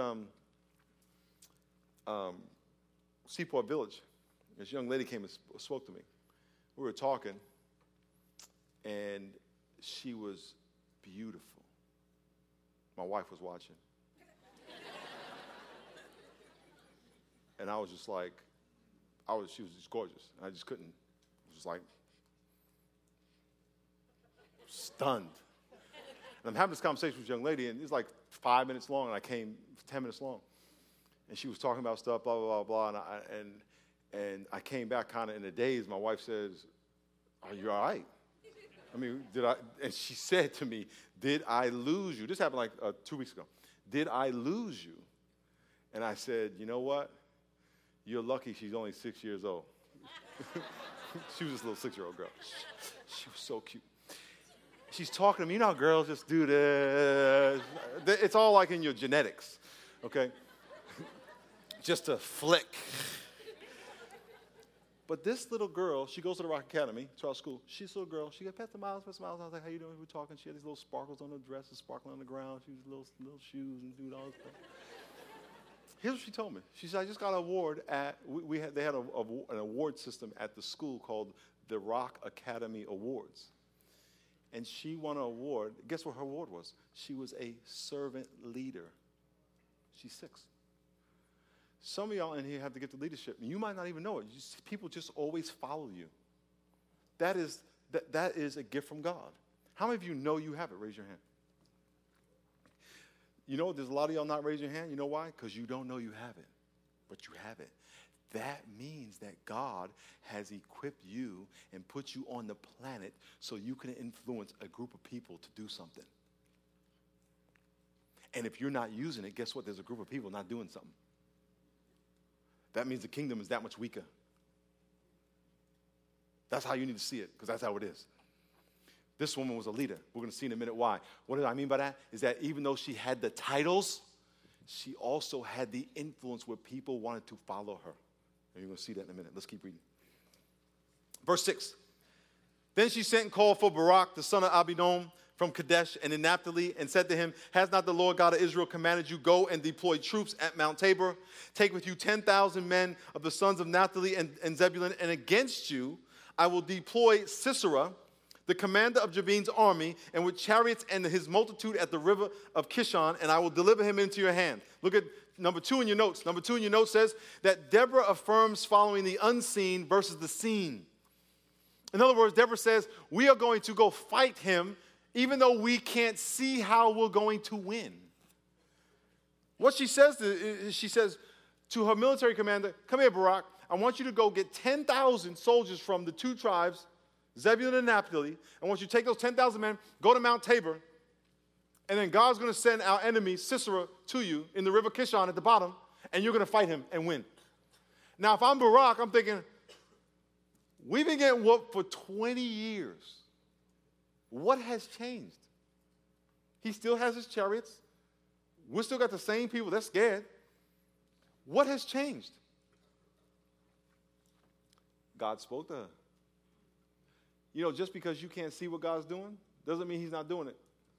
Seaport Village. This young lady came and spoke to me. We were talking, and she was beautiful. My wife was watching. And I was just like, she was just gorgeous. And I just couldn't, I was just like, stunned. And I'm having this conversation with this young lady, and it's like 5 minutes long, and I came 10 minutes long. And she was talking about stuff, blah, blah, blah, blah, and I came back kind of in a daze. My wife says, are you all right? I mean, and she said to me, did I lose you? This happened like 2 weeks ago. Did I lose you? And I said, you know what? You're lucky she's only 6 years old. She was this little 6-year-old girl. She was so cute. She's talking to me. You know how girls just do this? It's all like in your genetics, okay? Just a flick. But this little girl, she goes to the Rock Academy, to our school. She's a little girl. She got past the miles. I was like, how you doing? We were talking. She had these little sparkles on her dress and sparkling on the ground. She was little shoes and doing all this stuff. Here's what she told me. She said, I just got an award at, they had an award system at the school called the Rock Academy Awards. And she won an award. Guess what her award was? She was a servant leader. She's 6. Some of y'all in here have to get to leadership. You might not even know it. People just always follow you. That is a gift from God. How many of you know you have it? Raise your hand. You know, there's a lot of y'all not raising your hand. You know why? Because you don't know you have it. But you have it. That means that God has equipped you and put you on the planet so you can influence a group of people to do something. And if you're not using it, guess what? There's a group of people not doing something. That means the kingdom is that much weaker. That's how you need to see it, because that's how it is. This woman was a leader. We're going to see in a minute why. What do I mean by that? Is that even though she had the titles, she also had the influence where people wanted to follow her. And you're going to see that in a minute. Let's keep reading. Verse 6. Then she sent and called for Barak, the son of Abinoam, from Kadesh and in Naphtali, and said to him, has not the Lord God of Israel commanded you, go and deploy troops at Mount Tabor? Take with you 10,000 men of the sons of Naphtali and Zebulun, and against you I will deploy Sisera, the commander of Jabin's army, and with chariots and his multitude at the river of Kishon, and I will deliver him into your hand. Look at number 2 in your notes. Number 2 in your notes says that Deborah affirms following the unseen versus the seen. In other words, Deborah says, we are going to go fight him even though we can't see how we're going to win. What she says to her military commander, come here, Barak, I want you to go get 10,000 soldiers from the 2 tribes, Zebulun and Naphtali. I want you to take those 10,000 men, go to Mount Tabor, and then God's going to send our enemy, Sisera, to you in the river Kishon at the bottom, and you're going to fight him and win. Now, if I'm Barak, I'm thinking, we've been getting whooped for 20 years. What has changed? He still has his chariots. We still got the same people. They're scared. What has changed? God spoke to her. You know, just because you can't see what God's doing doesn't mean he's not doing it.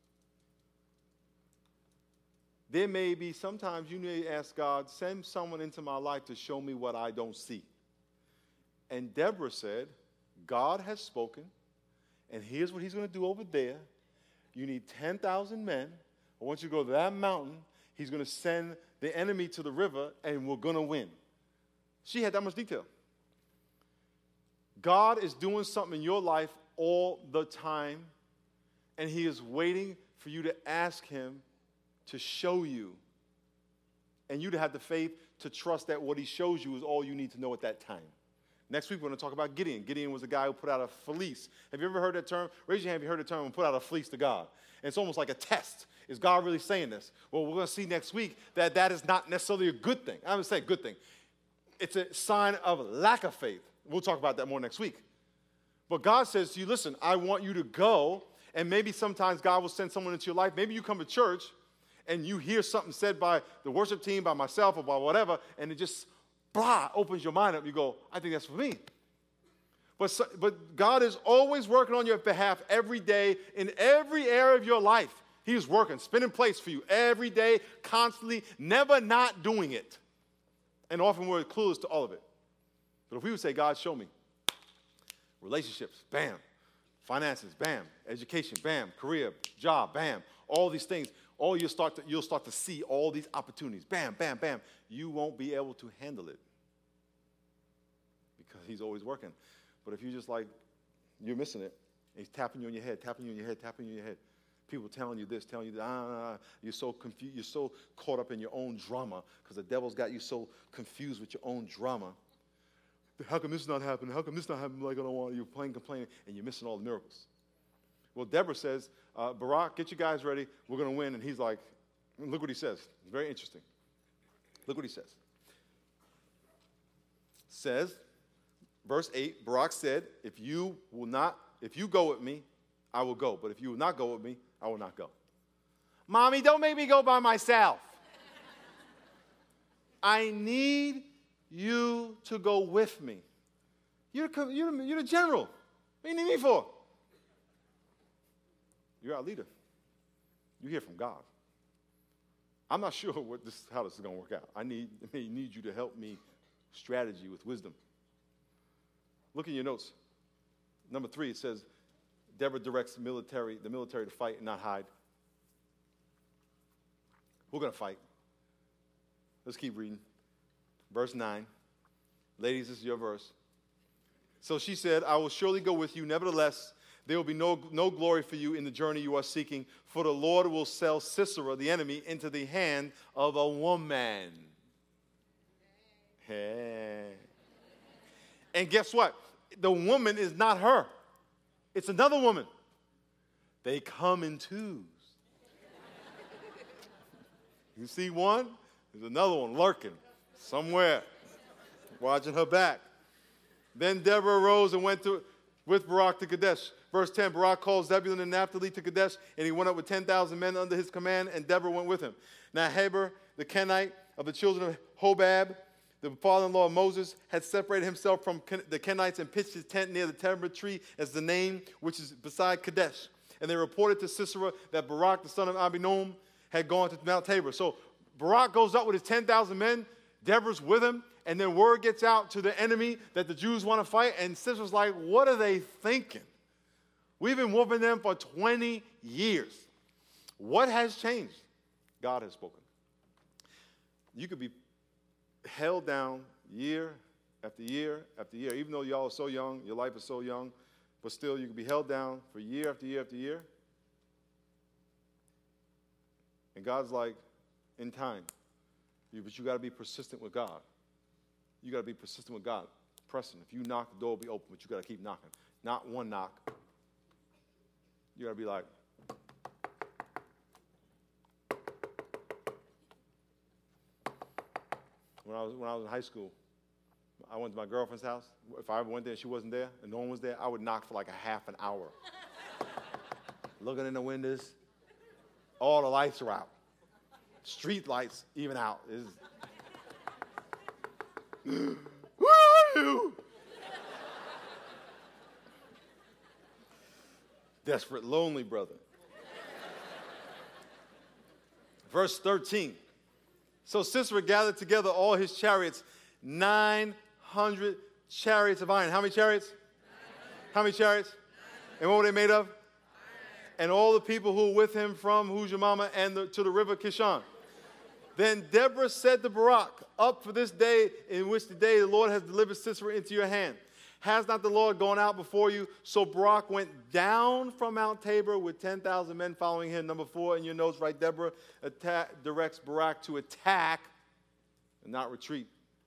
There may be, sometimes you may ask God, send someone into my life to show me what I don't see. And Deborah said, God has spoken, and here's what he's going to do over there. You need 10,000 men. I want you to go to that mountain. He's going to send the enemy to the river, and we're going to win. She had that much detail. God is doing something in your life all the time, and he is waiting for you to ask him to show you, and you to have the faith to trust that what he shows you is all you need to know at that time. Next week, we're going to talk about Gideon. Gideon was the guy who put out a fleece. Have you ever heard that term? Raise your hand if you heard the term and put out a fleece to God. And it's almost like a test. Is God really saying this? Well, we're going to see next week that that is not necessarily a good thing. I'm going to say good thing. It's a sign of lack of faith. We'll talk about that more next week. But God says to you, listen, I want you to go, and maybe sometimes God will send someone into your life. Maybe you come to church, and you hear something said by the worship team, by myself, or by whatever, and it just, opens your mind up. You go, I think that's for me. But God is always working on your behalf every day in every area of your life. He is working, spinning plates for you every day, constantly, never not doing it. And often we're clueless to all of it. But if we would say, God, show me. Relationships, bam. Finances, bam. Education, bam. Career, job, bam. All these things. You'll start to see all these opportunities. Bam, bam, bam. You won't be able to handle it because he's always working. But if you're just like, you're missing it, and he's tapping you on your head, tapping you on your head, tapping you on your head. People telling you this, telling you that. You're so confused. You're so caught up in your own drama because the devil's got you so confused with your own drama. How come this is not happening? How come this not happening like I don't want? You're complaining, and you're missing all the miracles. Well, Deborah says, Barak, get you guys ready. We're going to win. And he's like, look what he says. It's very interesting. Look what he says. Says, verse 8, Barak said, if you go with me, I will go. But if you will not go with me, I will not go. Mommy, don't make me go by myself. I need you to go with me. You're the general. What do you need me for? You're our leader. You hear from God. I'm not sure how this is going to work out. I need you to help me strategy with wisdom. Look in your notes. Number 3, it says, Deborah directs the military to fight and not hide. We're going to fight. Let's keep reading. Verse 9. Ladies, this is your verse. So she said, I will surely go with you. Nevertheless, there will be no glory for you in the journey you are seeking, for the Lord will sell Sisera, the enemy, into the hand of a woman. Hey. And guess what? The woman is not her. It's another woman. They come in twos. You see one? There's another one lurking somewhere, watching her back. Then Deborah arose and went with Barak to Kadesh. Verse 10, Barak calls Zebulun and Naphtali to Kadesh, and he went up with 10,000 men under his command, and Deborah went with him. Now Heber, the Kenite of the children of Hobab, the father-in-law of Moses, had separated himself from the Kenites and pitched his tent near the terebinth tree as the name, which is beside Kadesh. And they reported to Sisera that Barak, the son of Abinoam, had gone to Mount Tabor. So Barak goes up with his 10,000 men. Deborah's with him. And then word gets out to the enemy that the Jews want to fight. And Sisera's like, what are they thinking? We've been whooping them for 20 years. What has changed? God has spoken. You could be held down year after year after year. Even though y'all are so young, your life is so young, but still you could be held down for year after year after year. And God's like, in time. But you got to be persistent with God. You got to be persistent with God. Pressing. If you knock, the door will be open, but you got to keep knocking. Not one knock. You got to be like, when I was in high school, I went to my girlfriend's house. If I went there and she wasn't there and no one was there, I would knock for like a half an hour. Looking in the windows, all the lights are out. Street lights even out. Where are you? Desperate, lonely brother. Verse 13. So Sisera gathered together all his chariots, 900 chariots of iron. How many chariots? 900. How many chariots? 900. And what were they made of? Iron. And all the people who were with him from Hujamama and to the river Kishon. Then Deborah said to Barak, up for this day in which the day the Lord has delivered Sisera into your hand. Has not the Lord gone out before you? So Barak went down from Mount Tabor with 10,000 men following him. Number 4 in your notes, right? Deborah directs Barak to attack and not retreat.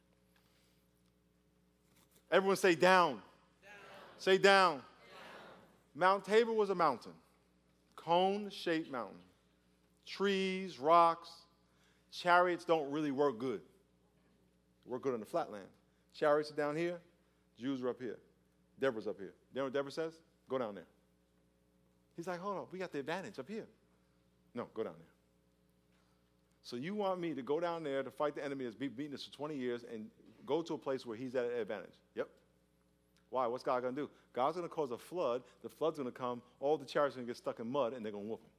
Everyone say down. Down. Say down. Down. Mount Tabor was a mountain, cone-shaped mountain. Trees, rocks. Chariots don't really work good. Work good on the flatland. Chariots are down here. Jews are up here. Deborah's up here. You know what Deborah says? Go down there. He's like, hold on, we got the advantage up here. No, go down there. So you want me to go down there to fight the enemy that's beaten us for 20 years and go to a place where he's at an advantage? Yep. Why? What's God going to do? God's going to cause a flood. The flood's going to come. All the chariots are going to get stuck in mud, and they're going to whoop them.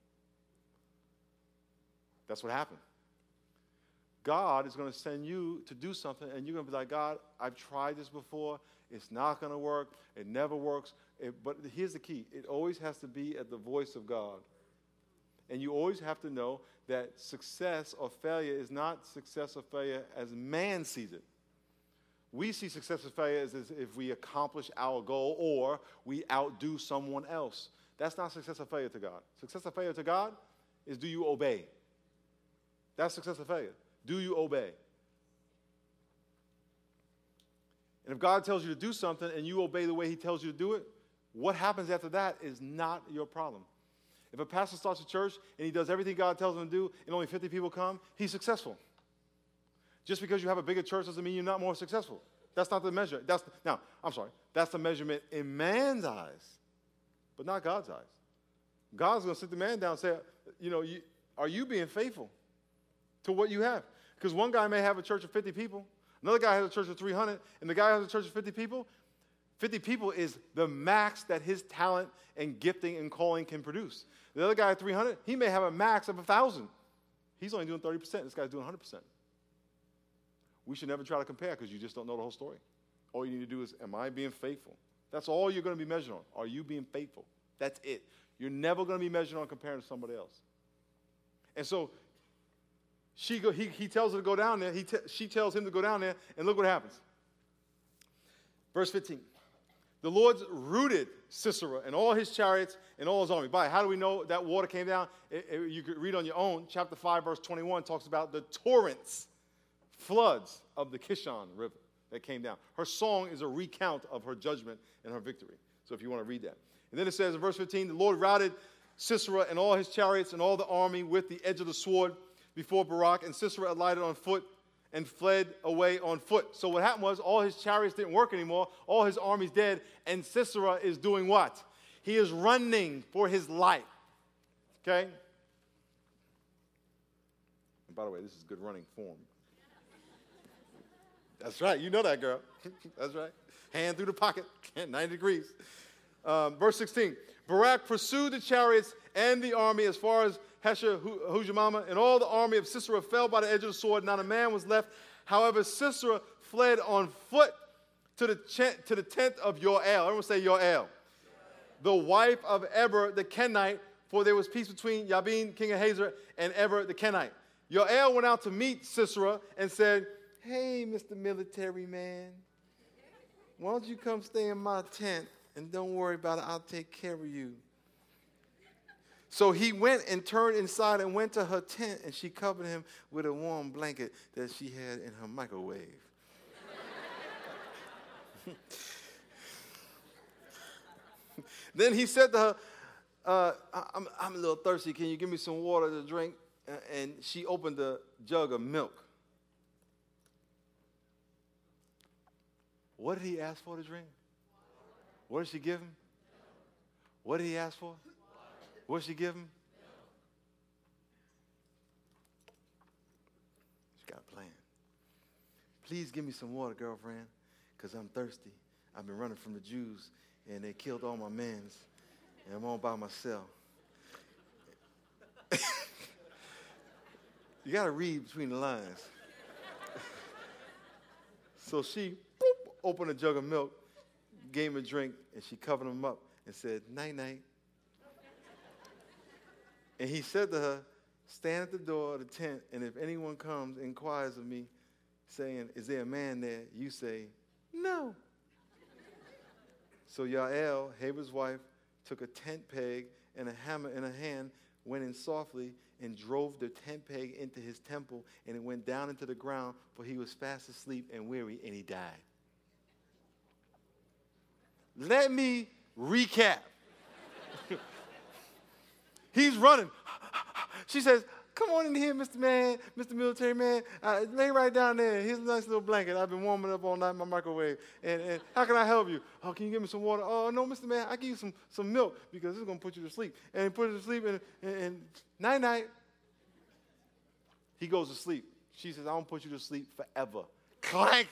That's what happened. God is going to send you to do something, and you're going to be like, God, I've tried this before. It's not going to work. It never works. But here's the key. It always has to be at the voice of God. And you always have to know that success or failure is not success or failure as man sees it. We see success or failure as if we accomplish our goal or we outdo someone else. That's not success or failure to God. Success or failure to God is, do you obey? That's success or failure. Do you obey? And if God tells you to do something and you obey the way he tells you to do it, What happens after that is not your problem. If a pastor starts a church and he does everything God tells him to do and only 50 people come, he's successful. Just because you have a bigger church doesn't mean you're not more successful. That's not the measure. That's the measurement in man's eyes, but not God's eyes. God's going to sit the man down and say, are you being faithful to what you have? Because one guy may have a church of 50 people, another guy has a church of 300, and the guy who has a church of 50 people, 50 people is the max that his talent and gifting and calling can produce. The other guy at 300, he may have a max of 1,000. He's only doing 30%. This guy's doing 100%. We should never try to compare because you just don't know the whole story. All you need to do is, am I being faithful? That's all you're going to be measured on. Are you being faithful? That's it. You're never going to be measured on comparing to somebody else. And so he tells her to go down there. She tells him to go down there, and look what happens. Verse 15. The Lord rooted Sisera and all his chariots and all his army. How do we know that water came down? You could read on your own. Chapter 5, verse 21 talks about the torrents, floods of the Kishon River that came down. Her song is a recount of her judgment and her victory. So if you want to read that. And then it says in verse 15, the Lord routed Sisera and all his chariots and all the army with the edge of the sword before Barak, and Sisera alighted on foot and fled away on foot. So what happened was all his chariots didn't work anymore. All his army's dead. And Sisera is doing what? He is running for his life. Okay? And by the way, this is good running form. That's right. You know that, girl. That's right. Hand through the pocket. 90 degrees. Verse 16. Barak pursued the chariots and the army as far as Hesher Hujamama, and all the army of Sisera fell by the edge of the sword. Not a man was left. However, Sisera fled on foot to the tent of Yoel. Everyone say Yoel. The wife of Eber the Kenite, for there was peace between Yabin, king of Hazor, and Eber the Kenite. Yoel went out to meet Sisera and said, "Hey, Mr. Military Man, why don't you come stay in my tent, and don't worry about it, I'll take care of you." So he went and turned inside and went to her tent, and she covered him with a warm blanket that she had in her microwave. Then he said to her, I'm a little thirsty. Can you give me some water to drink? And she opened a jug of milk. What did he ask for to drink? What did she give him? What did he ask for? What did she give him? She got a plan. Please give me some water, girlfriend, because I'm thirsty. I've been running from the Jews, and they killed all my mans, and I'm all by myself. You got to read between the lines. So she opened a jug of milk, gave him a drink, and she covered him up and said, "Night-night." And he said to her, "Stand at the door of the tent, and if anyone comes and inquires of me, saying, 'Is there a man there?' you say, 'No.'" So Yael, Haber's wife, took a tent peg and a hammer in her hand, went in softly, and drove the tent peg into his temple, and it went down into the ground, for he was fast asleep and weary, and he died. Let me recap. He's running. She says, "Come on in here, Mr. Man, Mr. Military Man. Lay right down there. Here's a nice little blanket. I've been warming up all night in my microwave. And how can I help you? Oh, can you give me some water? Oh, no, Mr. Man, I'll give you some milk because this is going to put you to sleep." And he put her to sleep, and night-night. He goes to sleep. She says, "I won't put you to sleep forever." Clank.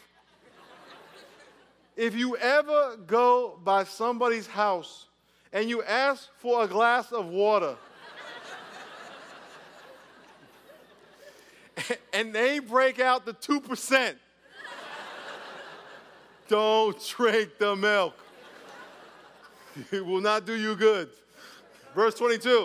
If you ever go by somebody's house and you ask for a glass of water, and they break out the 2%, don't drink the milk. It will not do you good. Verse 22.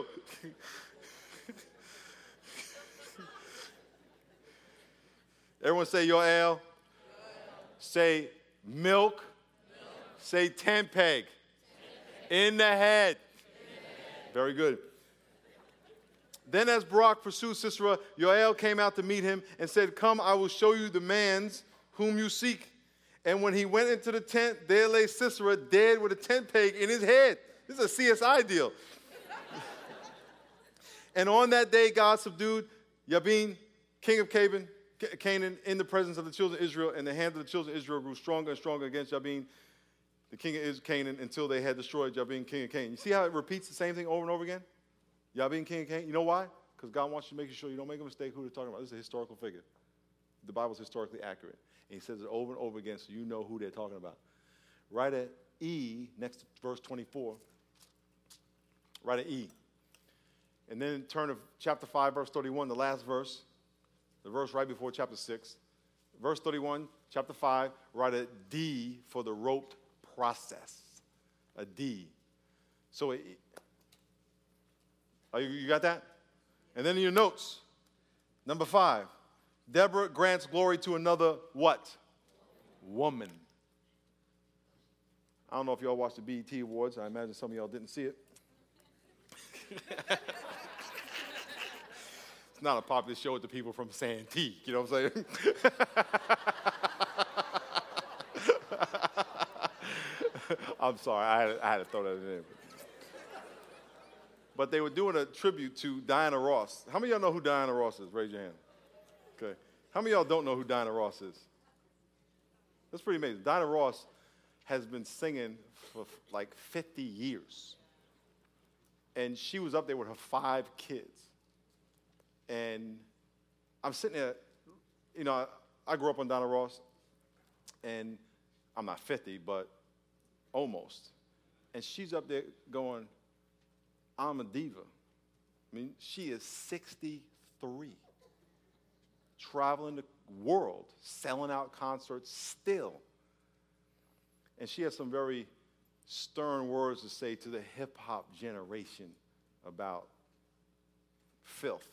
Everyone say Yoel. Say milk. Say tent peg. In the head. Very good. Then as Barak pursued Sisera, Yoel came out to meet him and said, "Come, I will show you the mans whom you seek." And when he went into the tent, there lay Sisera dead with a tent peg in his head. This is a CSI deal. And on that day, God subdued Jabin, king of Canaan, in the presence of the children of Israel, and the hand of the children of Israel grew stronger and stronger against Jabin, the king of Canaan, until they had destroyed Jabin, king of Canaan. You see how it repeats the same thing over and over again? Jabin, king of Canaan. You know why? Because God wants you to make sure you don't make a mistake who they're talking about. This is a historical figure. The Bible's historically accurate. And he says it over and over again so you know who they're talking about. Right at E, next to verse 24. Right at E. And then turn to chapter 5, verse 31, the last verse. The verse right before chapter 6. Verse 31, chapter 5, right at D for the roped process. A D. So you got that? And then in your notes, number 5. Deborah grants glory to another what? Woman. I don't know if y'all watched the BET Awards. I imagine some of y'all didn't see it. It's not a popular show with the people from Santee. You know what I'm saying? I'm sorry. I had to throw that in. But they were doing a tribute to Diana Ross. How many of y'all know who Diana Ross is? Raise your hand. Okay. How many of y'all don't know who Diana Ross is? That's pretty amazing. Diana Ross has been singing for like 50 years. And she was up there with her 5 kids. And I'm sitting there, you know, I grew up on Diana Ross, and I'm not 50, but almost. And she's up there going, I'm a diva. I mean, she is 63. Traveling the world, selling out concerts still. And she has some very stern words to say to the hip-hop generation about filth.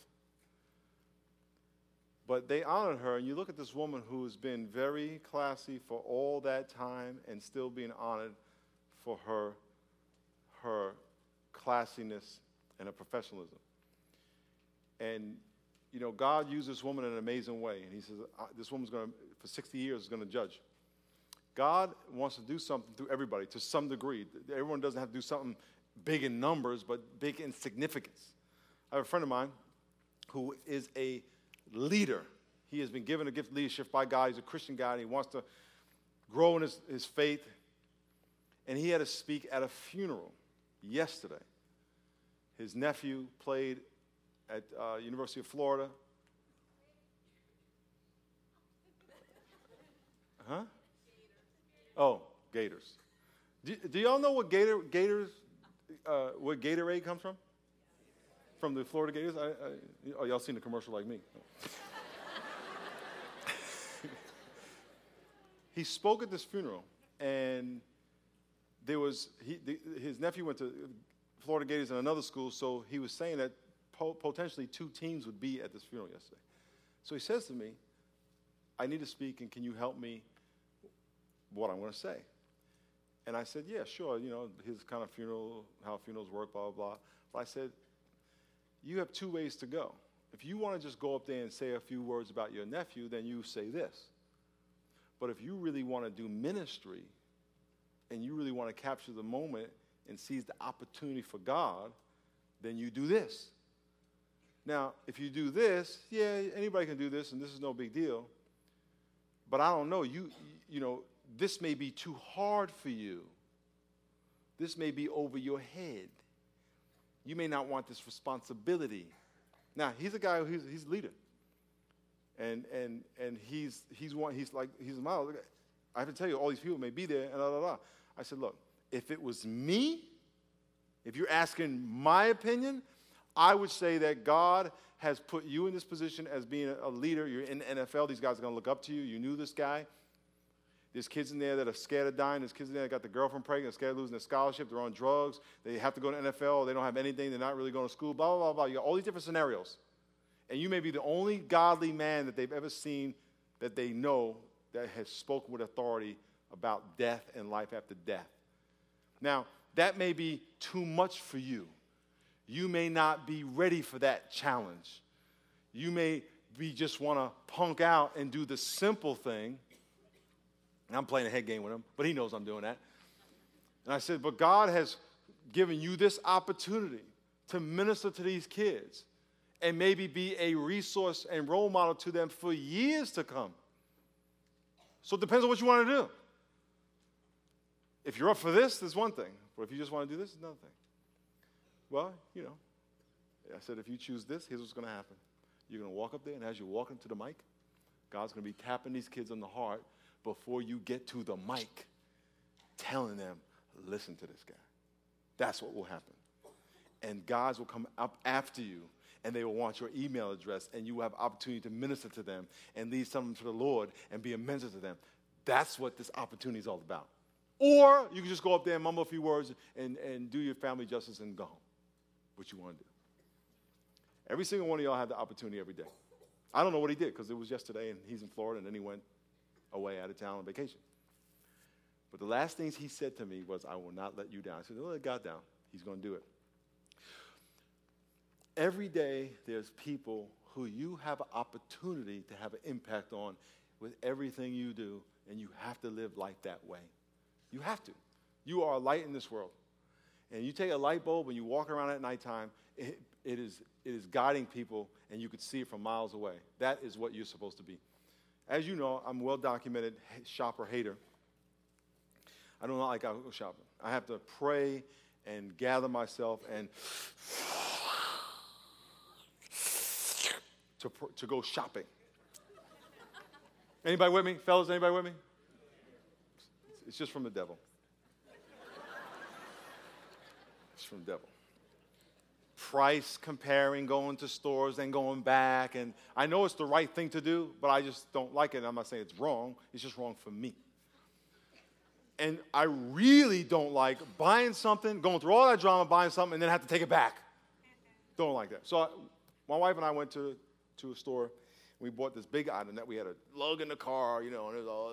But they honored her, and you look at this woman who's been very classy for all that time and still being honored for her classiness and her professionalism. And you know, God used this woman in an amazing way. And he says, this woman's going to, for 60 years, is going to judge. God wants to do something through everybody to some degree. Everyone doesn't have to do something big in numbers, but big in significance. I have a friend of mine who is a leader. He has been given a gift of leadership by God. He's a Christian guy, and he wants to grow in his faith. And he had to speak at a funeral yesterday. His nephew played at University of Florida. Huh? Oh, Gators. Do y'all know what Gators, where Gatorade comes from? From the Florida Gators? Oh, y'all seen the commercial like me. He spoke at this funeral, and there was his nephew went to Florida Gators in another school, so he was saying that potentially 2 teams would be at this funeral yesterday. So he says to me, I need to speak, and can you help me what I'm going to say? And I said, yeah, sure, you know, his kind of funeral, how funerals work, blah, blah, blah. But I said, you have 2 ways to go. If you want to just go up there and say a few words about your nephew, then you say this. But if you really want to do ministry, and you really want to capture the moment and seize the opportunity for God, then you do this. Now, if you do this, yeah, anybody can do this, and this is no big deal. But I don't know, you know, this may be too hard for you. This may be over your head. You may not want this responsibility. Now, he's a guy he's a leader. And he's a model. I have to tell you, all these people may be there, and blah, blah, blah. I said, look, if it was me, if you're asking my opinion, I would say that God has put you in this position as being a leader. You're in the NFL. These guys are going to look up to you. You knew this guy. There's kids in there that are scared of dying. There's kids in there that got the girlfriend pregnant, scared of losing their scholarship. They're on drugs. They have to go to the NFL. They don't have anything. They're not really going to school, blah, blah, blah, blah. You got all these different scenarios. And you may be the only godly man that they've ever seen that they know that has spoken with authority about death and life after death. Now, that may be too much for you. You may not be ready for that challenge. You may just want to punk out and do the simple thing And I'm playing a head game with him, but he knows I'm doing that. And I said, but God has given you this opportunity to minister to these kids and maybe be a resource and role model to them for years to come. So it depends on what you want to do. If you're up for this, there's one thing. But if you just want to do this, it's another thing. Well, I said, if you choose this, here's what's going to happen. You're going to walk up there, and as you walk into the mic, God's going to be tapping these kids on the heart before you get to the mic, telling them, listen to this guy. That's what will happen. And guys will come up after you, and they will want your email address, and you will have opportunity to minister to them and lead someone to the Lord and be a mentor to them. That's what this opportunity is all about. Or you can just go up there and mumble a few words and do your family justice and go home, what you want to do. Every single one of y'all had the opportunity every day. I don't know what he did because it was yesterday, and he's in Florida, and then he went away out of town on vacation. But the last things he said to me was, I will not let you down. I said, don't let God down. He's going to do it. Every day there's people who you have an opportunity to have an impact on with everything you do, and you have to live life that way. You have to. You are a light in this world. And you take a light bulb and you walk around at nighttime, it is guiding people, and you could see it from miles away. That is what you're supposed to be. As you know, I'm a well-documented shopper hater. I do not like out shopping. I have to pray and gather myself and to go shopping. Anybody with me? Fellas, anybody with me? It's just from the devil. It's from the devil. Price comparing, going to stores and going back. And I know it's the right thing to do, but I just don't like it. I'm not saying it's wrong. It's just wrong for me. And I really don't like buying something, going through all that drama, buying something, and then have to take it back. Don't like that. So my wife and I went to a store. We bought this big item that we had to lug in the car, and it was all,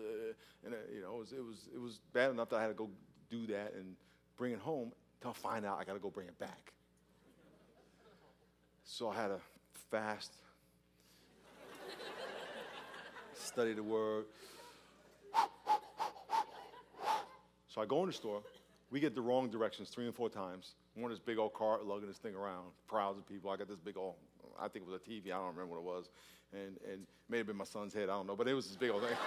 it was bad enough that I had to go do that and bring it home until I find out I got to go bring it back. So I had to fast, study the word. So I go in the store. We get the wrong directions 3 and 4 times. We're in this big old cart lugging this thing around, crowds of people. I got this big old, I think it was a TV. I don't remember what it was. And it may have been my son's head. I don't know. But it was this big old thing.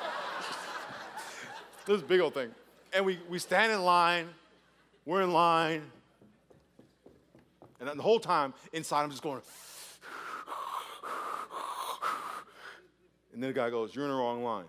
This big old thing. And we stand in line. We're in line. And the whole time, inside, I'm just going. And then the guy goes, you're in the wrong line.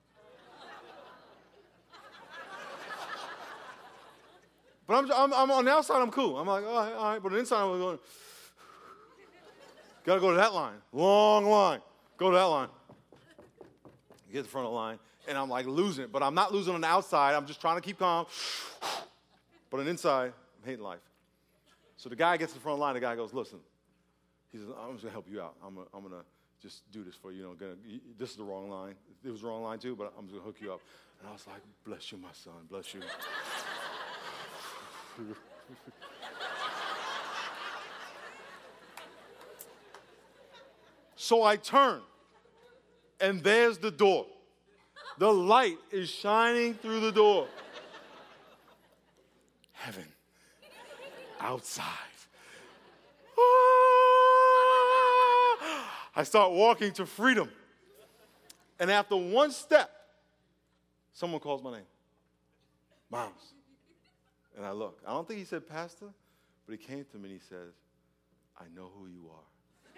But I'm on the outside, I'm cool. I'm like, all right. But on the inside, I'm going, got to go to that line. Long line. Go to that line. Get to the front of the line, and I'm like losing it. But I'm not losing on the outside. I'm just trying to keep calm. But on the inside, I'm hating life. So the guy gets to the front of the line. The guy goes, listen. He says, I'm just going to help you out. I'm going to just do this for you. This is the wrong line. It was the wrong line, too, but I'm just going to hook you up. And I was like, bless you, my son. Bless you. So I turn, and there's the door. The light is shining through the door. Heaven, outside. I start walking to freedom. And after one step, someone calls my name. Miles. And I look. I don't think he said pastor, but he came to me and he says, I know who you are.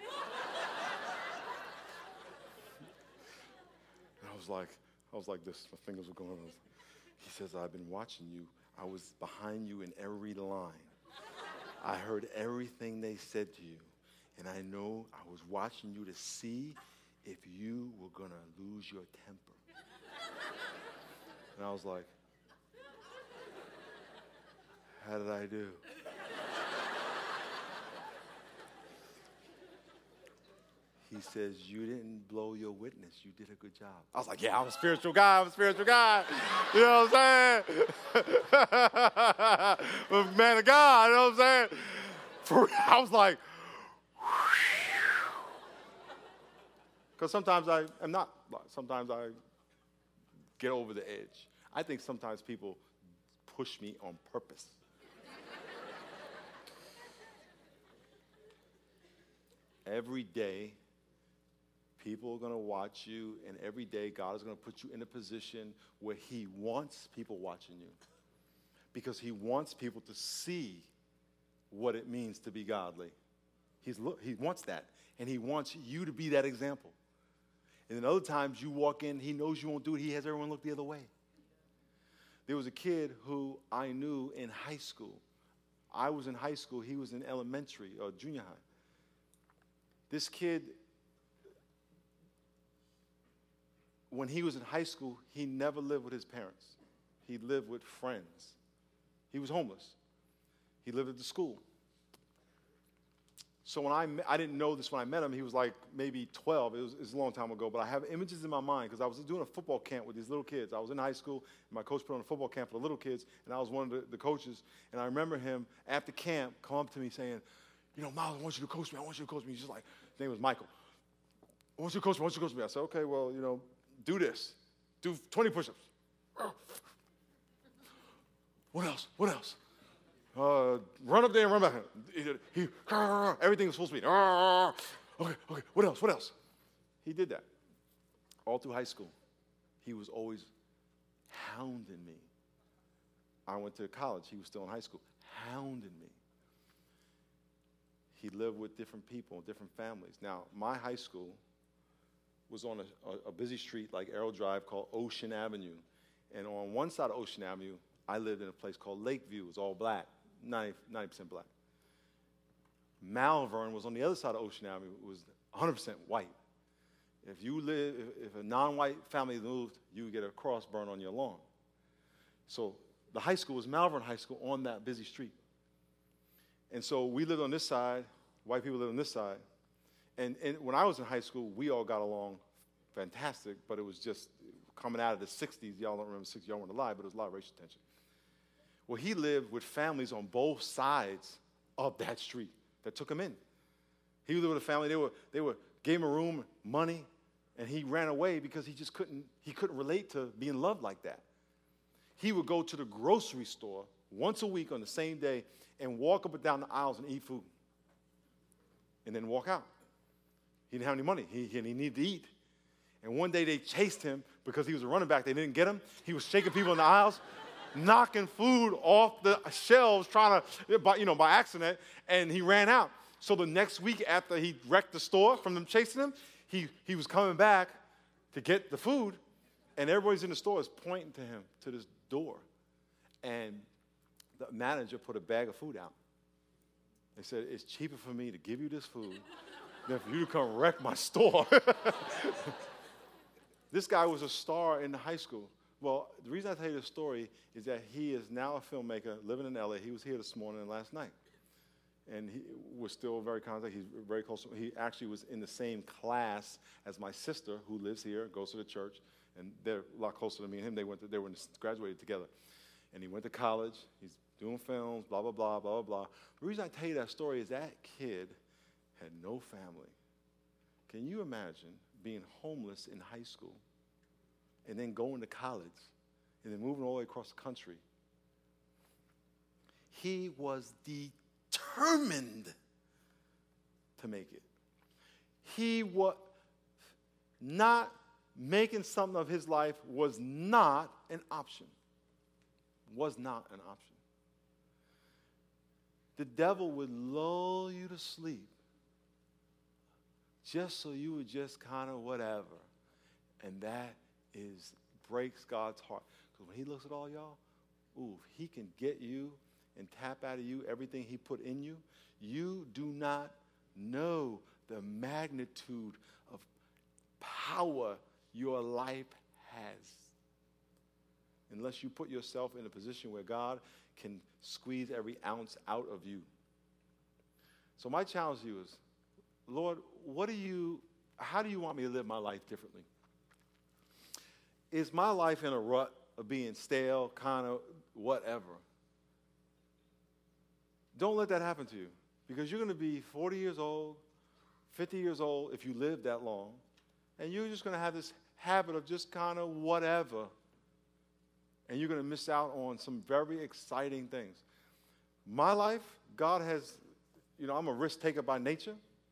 And I was like this. My fingers were going on. He says, I've been watching you. I was behind you in every line. I heard everything they said to you. And I know I was watching you to see if you were going to lose your temper. And I was like, how did I do? He says, you didn't blow your witness. You did a good job. I was like, yeah, I'm a spiritual guy. You know what I'm saying? I'm a man of God. You know what I'm saying? I was like, because sometimes I am not. Sometimes I get over the edge. I think sometimes people push me on purpose. Every day, people are going to watch you, and every day God is going to put you in a position where he wants people watching you because he wants people to see what it means to be godly. He wants that, and he wants you to be that example. And then other times you walk in, he knows you won't do it. He has everyone look the other way. There was a kid who I knew in high school. I was in high school. He was in elementary or junior high. This kid, when he was in high school, he never lived with his parents. He lived with friends. He was homeless. He lived at the school. So when I didn't know this when I met him. He was like maybe 12. It was a long time ago, but I have images in my mind because I was doing a football camp with these little kids. I was in high school, and my coach put on a football camp for the little kids, and I was one of the coaches. And I remember him after camp come up to me saying, you know, Miles, I want you to coach me. I want you to coach me. He's just like, his name was Michael. I want you to coach me. I want you to coach me. I said, okay, well, you know, do this. Do 20 push-ups. What else? What else? Run up there and run back. Everything was full speed. Okay, what else? What else? He did that all through high school. He was always hounding me. I went to college. He was still in high school. Hounding me. He lived with different people, different families. Now, my high school was on a busy street like Arrow Drive called Ocean Avenue. And on one side of Ocean Avenue, I lived in a place called Lakeview. It was all black, 90% black. Malvern was on the other side of Ocean Avenue. It was 100% white. If a non-white family moved, you would get a cross burned on your lawn. So the high school was Malvern High School on that busy street. And so we lived on this side, white people lived on this side. And when I was in high school, we all got along fantastic, but it was just coming out of the 60s. Y'all don't remember the 60s, y'all weren't alive, but there was a lot of racial tension. Well, he lived with families on both sides of that street that took him in. He lived with a family, they gave him a room, money, and he ran away because he couldn't relate to being loved like that. He would go to the grocery store once a week on the same day and walk up and down the aisles and eat food. And then walk out. He didn't have any money. He needed to eat. And one day they chased him because he was a running back. They didn't get him. He was shaking people in the aisles, knocking food off the shelves, by accident, and he ran out. So the next week after he wrecked the store from them chasing him, he was coming back to get the food, and everybody's in the store is pointing to him, to this door. And the manager put a bag of food out. They said, it's cheaper for me to give you this food than for you to come wreck my store. This guy was a star in the high school. Well, the reason I tell you this story is that he is now a filmmaker living in LA. He was here this morning and last night. And he was still very contact. He's very close. He actually was in the same class as my sister, who lives here, goes to the church, and they're a lot closer to me and him. They graduated together. And he went to college. He's doing films, blah, blah, blah, blah, blah. The reason I tell you that story is that kid had no family. Can you imagine being homeless in high school and then going to college and then moving all the way across the country? He was determined to make it. He was not making something of his life was not an option. Was not an option. The devil would lull you to sleep just so you would just kind of whatever. And that breaks God's heart. Because when he looks at all y'all, he can get you and tap out of you everything he put in you. You do not know the magnitude of power your life has unless you put yourself in a position where God can squeeze every ounce out of you. So my challenge to you is, Lord, how do you want me to live my life differently? Is my life in a rut of being stale, kind of whatever? Don't let that happen to you, because you're going to be 40 years old, 50 years old if you live that long, and you're just going to have this habit of just kind of whatever and you're going to miss out on some very exciting things. My life, God has, I'm a risk taker by nature.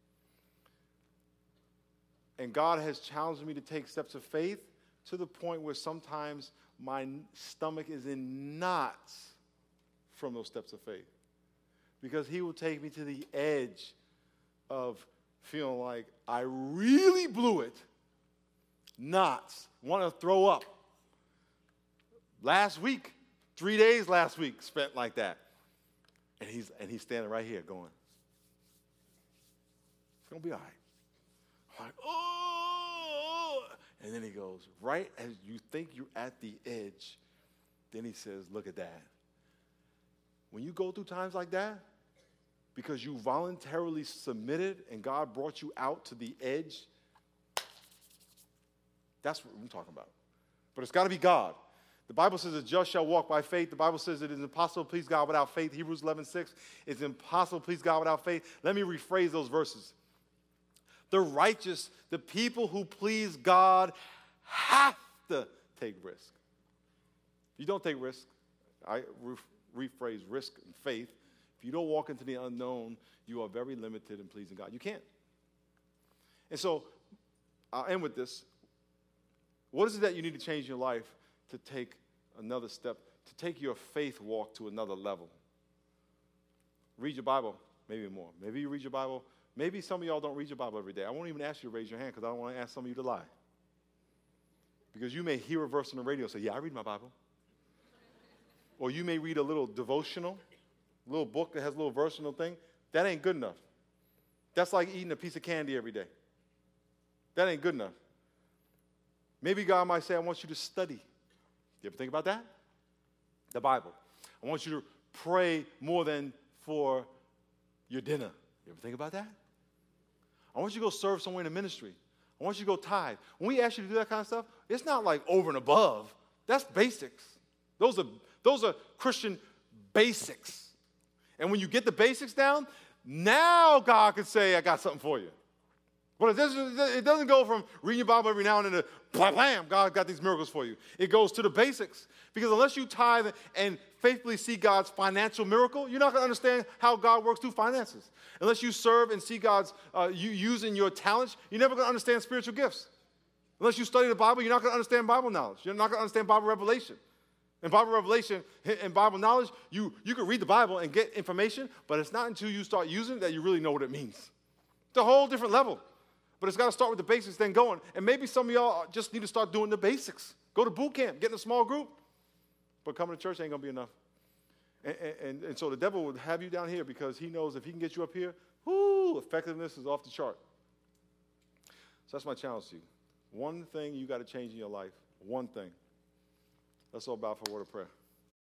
And God has challenged me to take steps of faith to the point where sometimes my stomach is in knots from those steps of faith. Because he will take me to the edge of feeling like I really blew it. Knots, want to throw up. Last week, 3 days last week spent like that. And he's standing right here going, it's going to be all right. I'm like, oh. And then he goes, right as you think you're at the edge, then he says, look at that. When you go through times like that, because you voluntarily submitted and God brought you out to the edge, that's what I'm talking about. But it's got to be God. The Bible says the just shall walk by faith. The Bible says it is impossible to please God without faith. Hebrews 11:6. It's impossible to please God without faith. Let me rephrase those verses. The righteous, the people who please God, have to take risk. You don't take risk. I rephrase risk and faith. If you don't walk into the unknown, you are very limited in pleasing God. You can't. And so, I'll end with this. What is it that you need to change in your life to take another step, to take your faith walk to another level? Read your Bible, maybe more. Maybe you read your Bible. Maybe some of y'all don't read your Bible every day. I won't even ask you to raise your hand because I don't want to ask some of you to lie. Because you may hear a verse on the radio and say, yeah, I read my Bible. Or you may read a little devotional, a little book that has a little verse and a thing. That ain't good enough. That's like eating a piece of candy every day. That ain't good enough. Maybe God might say, I want you to study. You ever think about that? The Bible. I want you to pray more than for your dinner. You ever think about that? I want you to go serve somewhere in the ministry. I want you to go tithe. When we ask you to do that kind of stuff, it's not like over and above. That's basics. Those are Christian basics. And when you get the basics down, now God can say, I got something for you. But it doesn't go from reading your Bible every now and then to blam, God got these miracles for you. It goes to the basics. Because unless you tithe and faithfully see God's financial miracle, you're not going to understand how God works through finances. Unless you serve and see God's you using your talents, you're never going to understand spiritual gifts. Unless you study the Bible, you're not going to understand Bible knowledge. You're not going to understand Bible revelation. In Bible revelation and Bible knowledge, you can read the Bible and get information, but it's not until you start using it that you really know what it means. It's a whole different level. But it's got to start with the basics, then going. And maybe some of y'all just need to start doing the basics. Go to boot camp, get in a small group. But coming to church ain't going to be enough. And so the devil would have you down here because he knows if he can get you up here, effectiveness is off the chart. So that's my challenge to you. One thing you got to change in your life. One thing. Let's all bow for a word of prayer.